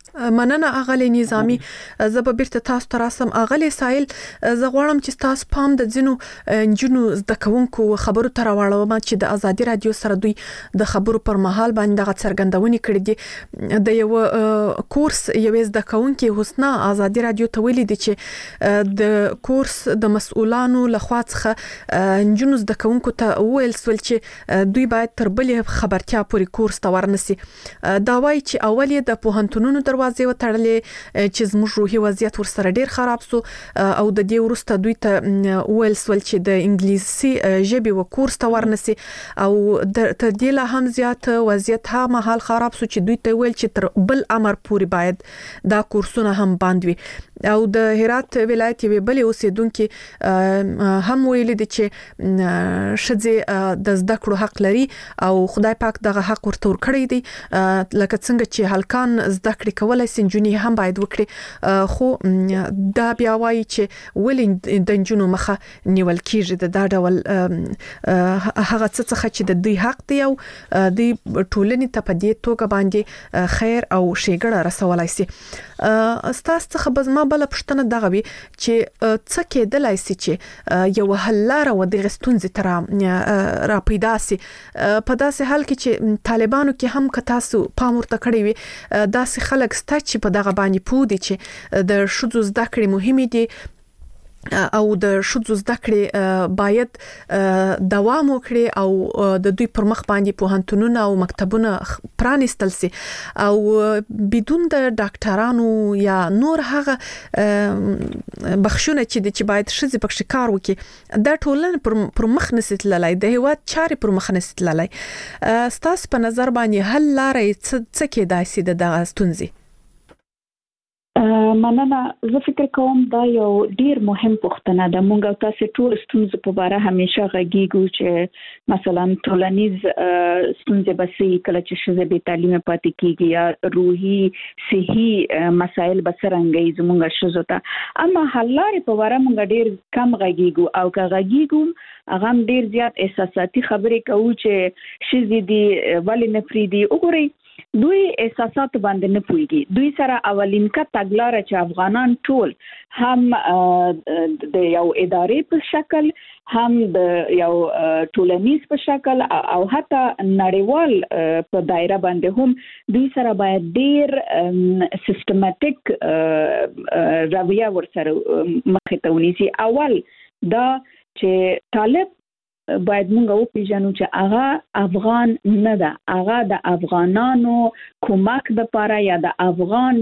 مننه اغلی نظامی. زه به بیرته تاسو ته راسم. اغلی سایل زه غواړم چې تاسو پام د ځینو نجونو زده کوونکو خبرو ته راوړم چې د ازادي رادیو سره دوی د خبرو پر مهال باندې غو څرګندونې کړې دي. د یو کورس یو زده کوونکي حسنا ازادي رادیو ته ویلي دي چې د کورس د مسؤلانو لخوا څخه نجونو زده کوونکو ته ویل سول چې دوی باید تر بلې خبرتیا پورې کورس ته ورنسي. دا وایي چې اول یې د پوهنتونونو دروازې وتړلې چې زموږ روحي وضعیت ورسره ډیر خراب سو او د دې وروسته دوی ته ویل سول چې د انګلیسي ژبې و کورس ته ورنسي او د دې لا هم زیات وضعیت ها مهال خراب سو چې دوی ته ویل چې تر بل امر پورې باید دا کورسونه هم بند وي. او د هرات ولایت یوې بلې اوسیدونکو هم ویلي دي چې ښځې د زده کړو حق لري او خدای پاک دغه حق ورته ورکړی دی لکه څنګه چې هلکان زده کړې کولای سي نجونې هم باید وکړي. خو دا بیا وایي چې ولې د نجونو مخه نیول کیږي د دا ډول هغه څه څخه چې د دوی حق دی او د ټولنې ته په دې توګه باندې خیر او ښېګړه رسولای سي. استاد څخه بزما بل پښتنه دغه وی چې څه کېدلای سي چې یو حل لاره و د غستونځ تر را پیدا سي په داسې حال کې چې طالبانو کې هم که تاسو پام ورته کړی وي داسې خلک ستا چې په دغه باندې پوه دي چې د ښځو زده کړې مهمې دي او د ښځو زده کړې باید دوام وکړي او د دوی پر مخ باندې پوهنتونونه او مکتبونه پرانیستل سي او بدون د ډاکټرانو یا نور هغه بخښونه چې د چې باید ښځې پکې کار وکړي دا ټولنه پر مخ نسي تللی د هیواد چارې پر مخ نسي تللی. ستاسو په نظر باندې حل لارې څه کېدای سي د دغه ستونزې؟ مننه. زه فکر کوم دا یو ډیر مهم پوښتنه ده. مونږ تاسو ټول ستونزې په اړه همیشه غږیږو چې مثلا ټولنیز ستونزې بسې کله چې شزه به تعلیم پاتې کیږي یا روحي صحي مسائل بسرنګي زمونږ شزو ته اما حلاره په اړه مونږ ډیر کم غږیږو او که غږیږو هغه ډیر زیات احساساتي خبرې کوي چې شزه دي ولې نفریدي وګوري دوی احساسات باندې نه پويږي. دوی سره اولین کا تګلاره چې افغانان ټول هم د یو ادارې په شکل هم د یو ټولنیز په شکل او حتی نړیوال په دایره باندې هم دوی سره باید ډیر سیستماتیک رویه ورسره مخې ته ونیسي. اول دا چې طالب باید مونږ او پیژنو چې هغه افغان نه ده، هغه د افغانانو کومک د پاره یا د افغان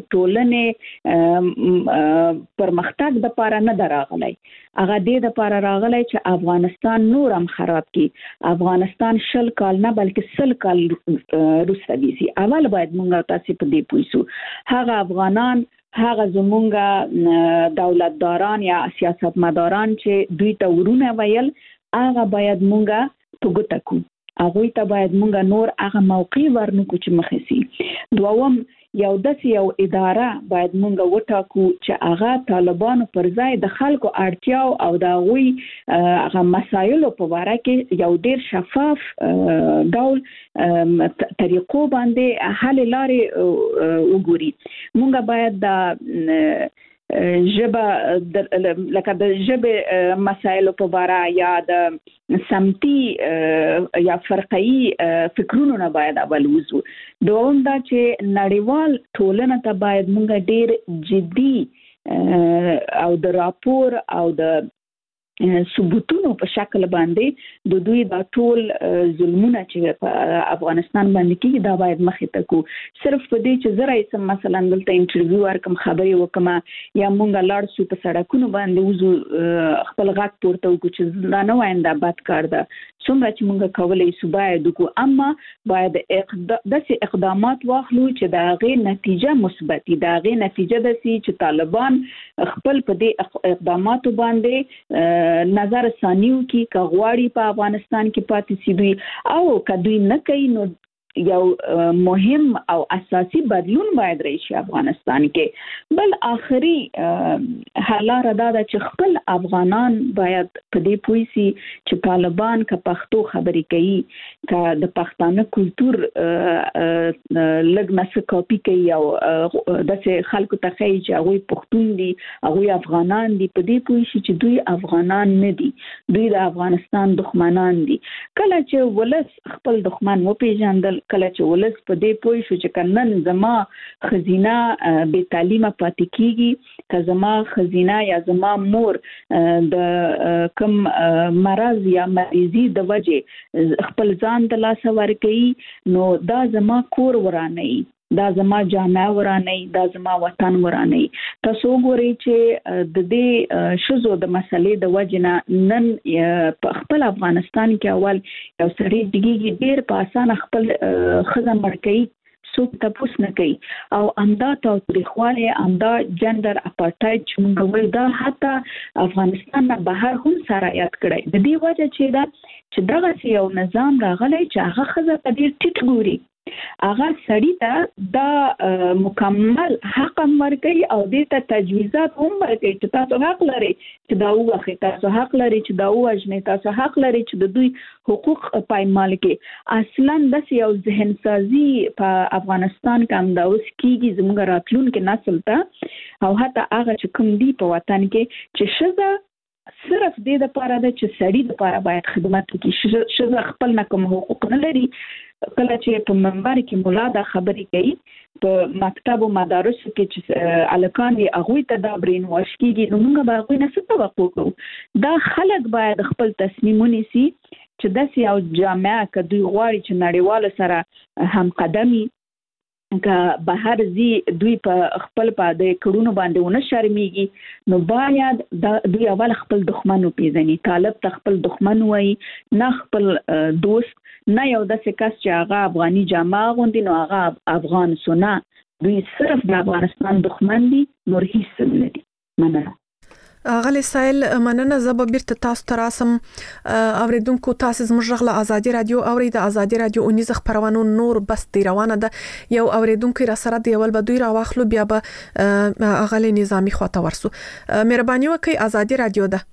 ټولنې پرمختګ د پاره نه دراغلی، هغه دې د پاره راغلی چې افغانستان نورم خراب کی، افغانستان شل کال نه بلکې سل کال روسته بیسی. اول باید مونږ تاسو په دې پوښتو هغه افغانان هغه زمونږ دولتداران یا سیاستمداران چې دوی ته ورونه ویل هغه باید مونږه په ګوته کو، هغه ته باید مونږه نور هغه موقع ورنکو چې مخې سي. دوم یو داسې یو اداره باید مونږه وټاکو چې هغه طالبانو پر ځای د خلکو اړتیاو او د غوي هغه مسایلو په اړه کې یو ډیر شفاف ډول طریقو باندې حل لارې وګوري. مونږه باید د ژبه لکه د ژبه مسایلو په اړه یا د سمتي یا فرقي فکرونو نه باید اول وځو. دوم دا چې نړیوال ټولنه ته باید موږ ډیر جدي او د راپور او د ثبوتونو په شکل باندې د دوی د ټول ظلمونه چې په افغانستان باندې کیږي دا باید مخې ته کو. صرف په دې چې زره یې مثلا دلته انټرویو ورکم خبرې وکم یا مونږه لاړ شو په سړکونو باندې وزو خپل غږ پورته وکړو چې دا نه واینده بد کار ده، څومره چې مونږ کولای شو باید وکړو، اما باید داسې اقدامات واخلو چې د هغې نتیجه مثبت وي، د هغې نتیجه داسې چې طالبان خپل په دې اقداماتو باندې نظر ثانیو کی که غواړي په افغانستان کې پاتې سي دوی او که دوی نه کوي نو یو مهم او اساسي بدلون باید راشي افغانستان کې. بل آخري حل لاره دا ده چې خپل افغانان باید په دې پوه شي چې طالبان که پښتو خبرې کوي، که د پښتانه کلتور لږ نس کاپي کوي او داسې خلکو ته ښایي چې هغوی پښتون دي، هغوی افغانان دي، په دې پوه شي چې دوی افغانان نه دي، دوی د افغانستان دښمنان دي. کله چې ولس خپل دښمن وپېژندل، کله چې ولس په دې پوه شو چې کنن زما خزینه بې تعلیمه پاتې کیږي، که زما خزینه یا زما مور د کم مرض یا مریضي د وجې خپل ځان د لاسه ورکوي، نو دا زما کور ورانوي، دا زما جامعه ورانوي، دا زما وطن ورانوي. تاسو وګورئ چې د دې ښځو د مسلې د وجې نه نن په خپل افغانستان کې اول یو سړی ډیږي ډېر په اسانه خپل ښځه مړ کوي، څوک تپوس نه کوي. او همدا تاوتریخوالی، همدا جنډر اپارټایډ چې موږ وایو، دا حتی افغانستان نه بهر هم سرایت کړی. د دې وجه چې دا چې دغسې یو نظام راغلی چې هغه ښځه په ډېر ټیټ ګوري، هغه سړي ته دا مکمل حق هم ورکوي او دې ته تجویزات هم ورکوي چې تاسو حق لرئ چې دا ووخئ، تاسو حق لرئ چې دا ووژنئ، تاسو حق لرئ چې د دوی حقوق پایمال کړئ. اصلا داسې یو ذهن سازي په افغانستان کې همدا اوس کېږي زموږ راتلونکي نسل ته، او حتی هغه چې کوم دي په وطن کې چې ښځه صرف دې دپاره ده چې سړي دپاره باید خدمت وکړي. ښځه خپل نه کوم حقوق نه لري. کله چې په منبر کې مولا دا خبرې کوي، په مکتب او مدارسو کې چې الکان دي هغوی ته دا برین واش کېږي، نو موږ به هغوی نه څه توقع کوو؟ دا خلک باید خپل تصمیم ونیسي چې داسې یو جامعه که دوی غواړي چې نړیوالو سره همقدمي، که بهر زی دوی په خپل په د کړونو باندې ونه شرمېږي، نو باید دوی اول خپل دښمن وپېژني. طالب ته خپل دښمن وایي، نه خپل دوست، نه یو داسې کس چې هغه افغاني جامه اغوندي نو هغه افغان سو. نه، دوی صرف د افغانستان دښمن دي، نور هیڅ نه دي. مننه. غلی سایل، مننه. زه به بیرته تاسو ته راسم. اوریدونکو، تاسو زموږ غږ له ازادي رادیو اورئ. د ازادي رادیو اونیز خبرونو نور بس دی روانه ده. یو اوریدونکو را سره دی، اول به دوی راواخلو، بیا به غلی نظامی خواته ورسو. مهرباني وکړئ، ازادي رادیو ده.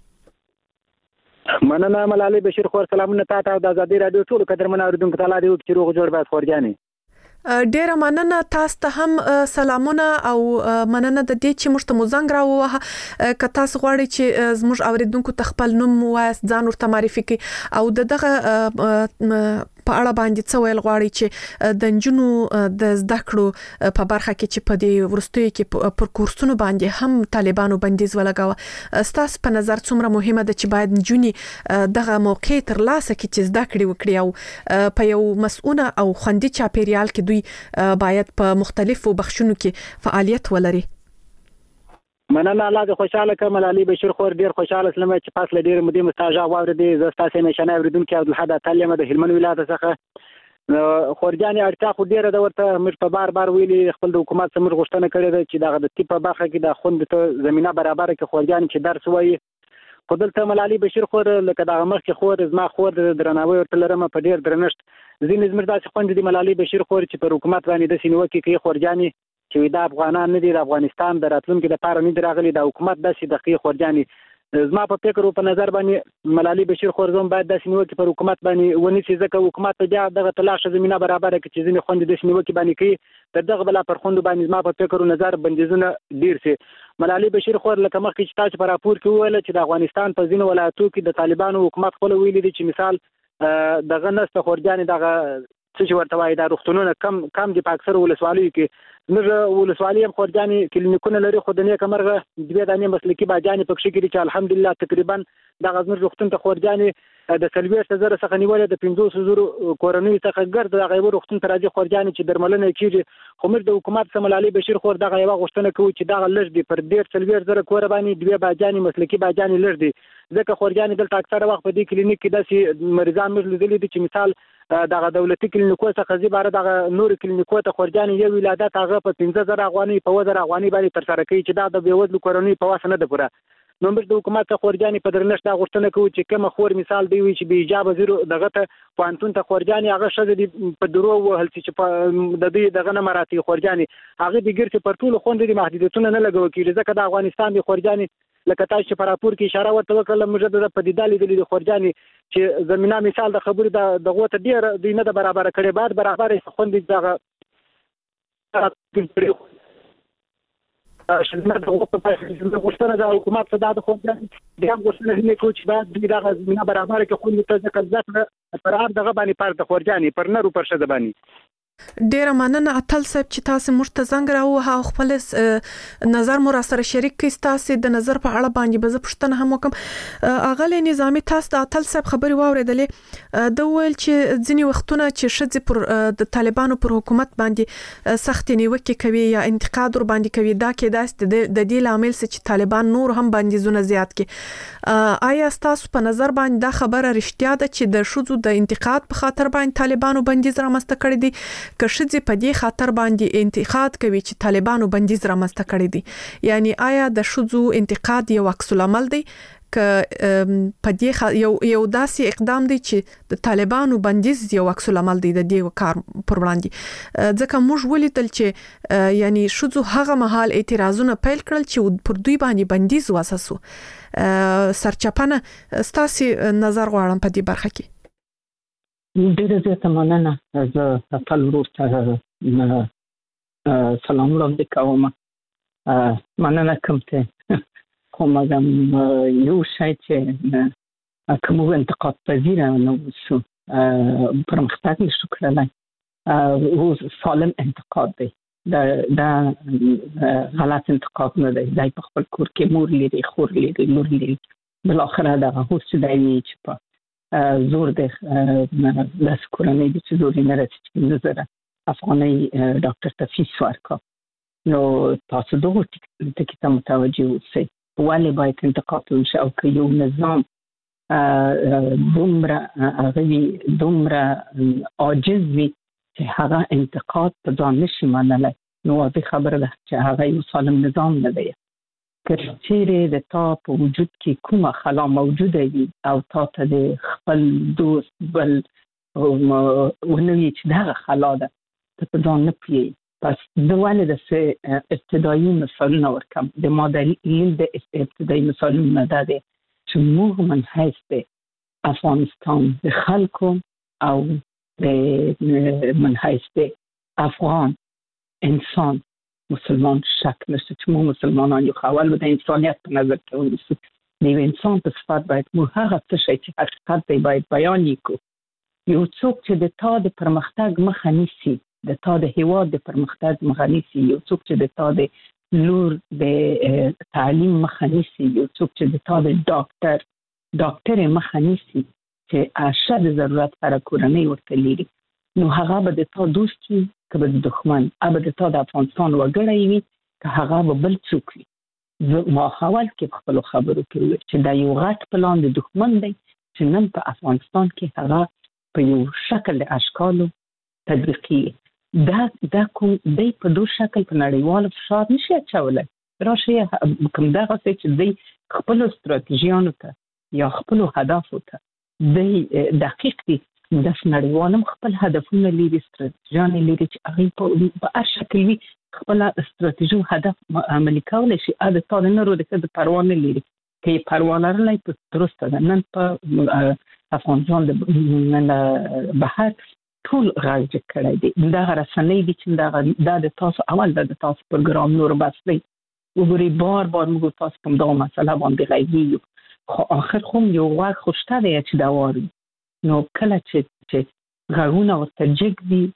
مننه ملالۍ بشیر خور، سلامونه تاسو د ازادي رادیو ټول قدرمن اوریدونکو ته. الله دې وکړي چې روغ جوړ باید خورجانې. ډیره مننه تاسو ته هم سلامونه، او مننه د دې چې موږ ته مو زنګ راووهه. که تاسو غواړئ چې زموږ اوریدونکو ته خپل نوم ووایاست، ځان ورته معرفي کړئ، او د دغه په اړه باندې څه ویل غواړئ چې د نجونو د زده کړو په برخه کې چې په دې وروستیو کې پر کورسونو باندې هم طالبانو بندیز ولګاوه، ستاسو په نظر څومره مهمه ده چې باید نجونې دغه موقع ترلاسه کړي چې زده کړې وکړي، او په یو مسؤونه او خوندي چاپیریال کې دوی باید په مختلفو بخشونو کې فعالیت ولري؟ مننه. الله دې خوشاله کړه ملالۍ بشیر خور. ډېر خوشاله سلم چې پاس له ډېرې مودې مو ستا غږ واورېدې. زه ستاسې همیشنی اورېدونکی عبدالحد اتل یم د هلمند ولایت څخه. خورجانې اړتیا خو ډېره ده ورته. موږ په بار بار ویلي، خپل د حکومت څخه موږ غوښتنه کړې ده چې دغه د طب په برخه کې د خوندو ته زمینه برابره کړي خورجانې چې درس ووایي. خو دلته ملالۍ بشیر خور لکه دغه مخکې خور زما خور د درناوی ورته لرم په ډېر درنښت. ځینې زموږ داسې خویندې دي ملالۍ بشیر خور چې پر حکومت باندې داسې نیوکې کوي خورجانې چې دا افغانان نه دي، د افغانستان د راتلونکي لپاره نه دي راغلي، دا حکومت داسې د کوي خورجانې. زما په فکر او په نظر باندې ملالۍ بشیر خور زوم باید داسې نیوکې پر حکومت باندې ونیسي، ځکه حکومت ته بیا دغه تلاښه زمینه برابره کړي چې ځینې خویندې داسې نیوکې باندې کوي، تر دغه بلا پر خویندو باندې زما په فکر او نظر بندیزونه ډېر سي. ملالۍ بشیر خور لکه مخکې چې تاسو په راپور کې وویل چې د افغانستان په ځینو ولایتو کې د طالبانو حکومت خپل ویلي دي چې مثال دغه نسته خورجانې دغه څه چې ورته وایي دا روغتونونه کم کم دي په اکثرو ولسوالیو کې. زموږ ولسوالي هم خورجانې کلینیکونه لري، خو د نیکه مرغه دوې دانې مسلکي باجانې پکښې کې دي چې الحمدلله تقریبا دغه زموږ روغتون ته خورجانې د څلوېښت زره څخه نیولې د پنځوس زرو کورنیو څخه ګرد دغه یوه روغتون ته راځي خورجانې چې درملنه یې کېږي. خو موږ د حکومت څخه ملالۍ بشیر خور دغه یوه غوښتنه کوو چې دغه لږ دي، پر ډېر څلوېښت زره کوره باندې دوې باجانې مسلکي باجانې لږ دي، ځکه خورجانې دلته اکثره وخت په دې کلینیک کې داسې مریضان موږ لیدلي دي چې مثال دغه دولتي کلینیکو څخه زی باره دغه نور کلینیکو ته خورجانې یو ولادت هغه په پنځه زره افغانۍ په اووه زره افغانۍ باندې ترسره کوي چې دا د بېوزلو کورنیو په وس نه ده پوره. نو موږ د حکومت ته خورجانې په درنښت دا غوښتنه کوو چې کومه خور مثال دی وي چې بې حجابه زیرو دغه ته پوهنتون ته خورجانې هغه ښځه دي په درو ووهل سي چې په د دوی دغه نه مراتي خورجانې هغه د ګیر چې پر ټولو خوندې دي محدودیتونه نه لګول کېږي ځکه د افغانستان د خورجانې لکه تاسو چې په راپور کې اشاره ورته وکړله موږ د پدیده لیدلې د خورجانې چې زمینه مثال د خبرې د دغو ته ډېره دوی نه ده برابره کړې باید برابره خوندې دغه شنه د وخت په اړه غوښتنه د حکومت څخه د خورجانې د هم غوښتنه نه کوي چې باید دوی دغه زمینه برابره کړي خوندې ته ځکه ځکه پر هر دغه باندې پر د خورجانې پر نرو پر ښځه باندې ډیره مننه اتل صاحب چې تاسو موږ ته زنګ راوه او خپل نظر مو را سره شریک کړئ تاسو د نظر په اړه باندې به زه پوښتنه هم وکم اغلی نظامی تاسو د اتل صاحب خبري واوریدلې د ویل چې ځینی وختونه چې شذ پر د طالبانو پر حکومت باندې سخت نیوکه کوي یا انتقاد ور باندې کوي دا کې داست د دې لامل چې طالبان نور هم باندې زونه زیات کړي آیا تاسو په نظر باندې دا خبره رښتیا ده چې د شذو د انتقاد په خاطر باندې طالبانو بندیز رامسته کړی دي که شذ په دې خاطر باندې انتقاد کوي چې طالبانو بندیز رامسته کړی دي یعنی آیا د شذو انتقاد یو عکس العمل دی که په دې یو یو داسې اقدام دی چې د طالبانو بندیز یو عکس العمل دی د دې کار پر وړاندې ځکه موږ ولیدل چې یعنی شذو هغه مهال اعتراضونه پیل کړل چې پر دوی باندې بندیز واساسو سرچپنه ستاسو نظر غواړم په دې برخه کې ډیره زیاته مننه زه خپل ورور ته سلام وړاندې کوم مننه کوم ته کوم غم یو شای چې کوم انتقاد پذیر نه وسو پرمختګ نشو کړلای او سالم انتقاد دی دا دا غلط انتقاد نه دی دای په خپل کور کې مور لري خور لري لور لري بل اخره دا هو څه دی چې په زور د لاس کورنۍ د چې زور نه راځي چې زره افغاني ډاکټر ته فیس ورکړ نو تاسو دغه ټکی ته متوجه اوسئ ولې باید انتقاد وشي او که یو نظام دومره هغه دومره عاجز وي چې هغه انتقاد په ځان نشي منلی نو واضح خبره ده چې هغه یو سالم نظام نه دی که چیرې د تا په وجود کې کومه خلا موجوده وي او تا ته د خپل دوست بل ونوي چې دغه خلا ده ته په ځان نه پوهېږي پس زه ولې داسې ابتدایي مثالونه ورکړم د ما دلیل د ابتدایي مثالونه دا دی چې موږ من حیث د افغانستان د خلکو او د من حیث د افغان انسان مسلمان شک نشته چې موږ مسلمانان یو اول به د انسانیت په نظر کې ونیسو د یو انسان په صفت باید موږ هغه څه شی چې حقیقت دی باید بیان یې کړو یو څوک چې د تا د پرمختګ مخه نیسي د تا د هیواد د پرمختګ مخه نیسي یو څوک چې د تا د لور د تعلیم مخه نیسي یو څوک چې د تا د ډاکټر ډاکټر مخه نیسي چې اشد ضرورت پر کورنۍ ورته لري نو هغه به د تا دوست وي که به د دښمن هغه د تا د افغانستان وګړی وي که هغه به بل څوک وي ما اول کې په خپلو خبرو کې وویل چې دا یو غټ پلان د دښمن دی چې نن په افغانستان کې هغه په یو شکل د اشکالو تطبیقي دا دا کوم دی په دو شکل په نړیوال فشار نشي اچولی راشي کوم دغه څه چې دی خپلو ستراتیژیانو ته یا خپلو هدفو ته دی دقیق دي د نړیوال خپل هدفونه لري ستراتیژیانې لري چې هغه په هر شکل وي خپل استراتیژي هدف عملي کولای شي اده تا نه ورو د پروا نه لري کې پروا لرلای په درسته ده نن په افغانستان د بهر ټول راځي کړی دی دا رسنۍ دي چې دا د تاسو اول د تاسو پروګرام نور بسلی وګوري بار بار موږ تاسو په دغه مسله باندې غږیږو خو اخر خو یو وخت خوشته دی چې دا واري نو کله چې چې غاونه ورته جګ دي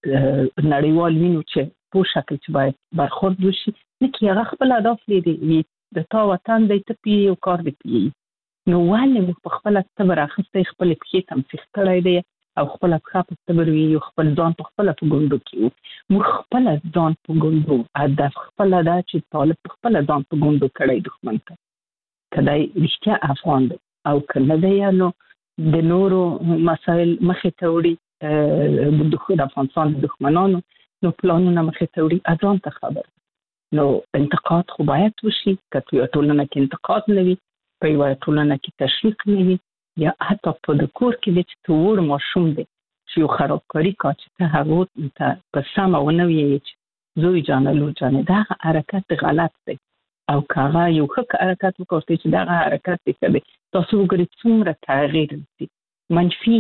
نړیوال وینو چې په شکل چې باید برخورد وشي نه کې هغه خپل اهداف لري د تا وطن دی ته پی او کار دی پی نو ولې موږ په خپل صبر اخیستې خپل پښې تمسیح کړی دی او خپل ښه په صبر وي او خپل ځان په خپل په ګوندو کې موږ خپل ځان په ګوندو هدف خپل دا چې طالب خپل ځان په ګوندو کړی دښمن ته کله رښتیا افغان دی او کله دی نو د نورو مسائل مخې ته وړي د افغانستان د دښمنانو نو پلانونه مخې ته وړي اځان ته خبر نو انتقاد خو باید وشي که یو ټولنه کې انتقاد نه وي په یو ټولنه کې تشویق نه وي یا حتی په د کور کې چې تور ماشوم دی چې یو خرابکاری کا چې ته هغه ته په سمه ونه وي چې زوی جان لو جان دا حرکت غلط دی او کاغه یو ښه حرکت وکړي چې دا حرکت دی چې تاسو وګورئ څومره تغییر دي منفي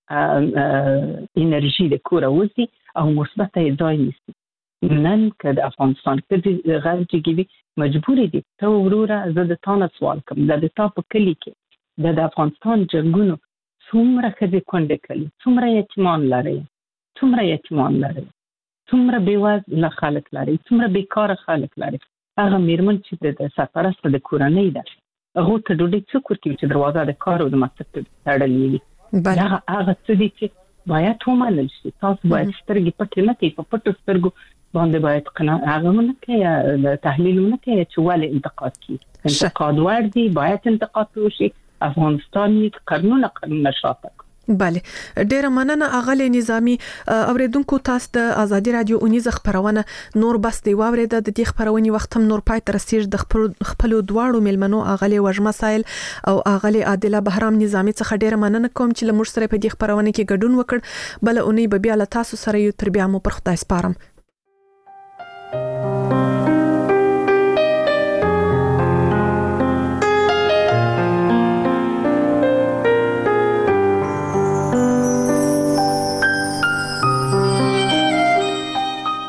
انرژي د کور اوسي او مثبت یې ځای نیسي نن که د افغانستان کې غیر جګوي مجبورې دي ته وروره زه د تا نه سوال کوم دا د تا په کلي کې د افغانستان جنګونو څومره ښځې کونډې کړي څومره یتیمان لري څومره یتیمان لري څومره بېوزله خلک لري څومره بیکاره خلک لري هغه میرمن چې د سرپرسته د کورنۍ ده هغو ته ډوډۍ څوک ورکوي چې دروازه د کار او د مکتب تړلې وي هغه هغه څه دي چې باید ومنل شي تاسو باید سترګې پټې نه کړئ په پټو سترګو باندې باید قناعت هغه ونه کوي یا تحلیل ونه کوي چې ولې انتقاد کوي انتقاد ور دي باید انتقاد وشي افغانستان یې قرنونه قرنونه شاته بله ډیره مننه اغلی نظامی اوریدونکو تاسو د ازادي رادیو اونیزه خبرونه نور بس دی واورید د دې خبرونې وخت هم نور پای تر سیج د خپل دواړو ملمنو اغلی وجمه سایل او اغلی عادله بهرام نظامی څخه ډیره مننه کوم چې لمر سره په دې خبرونه کې ګډون وکړ بل اونۍ به بیا له تاسو سره یو تر بیا مو پر خدای سپارم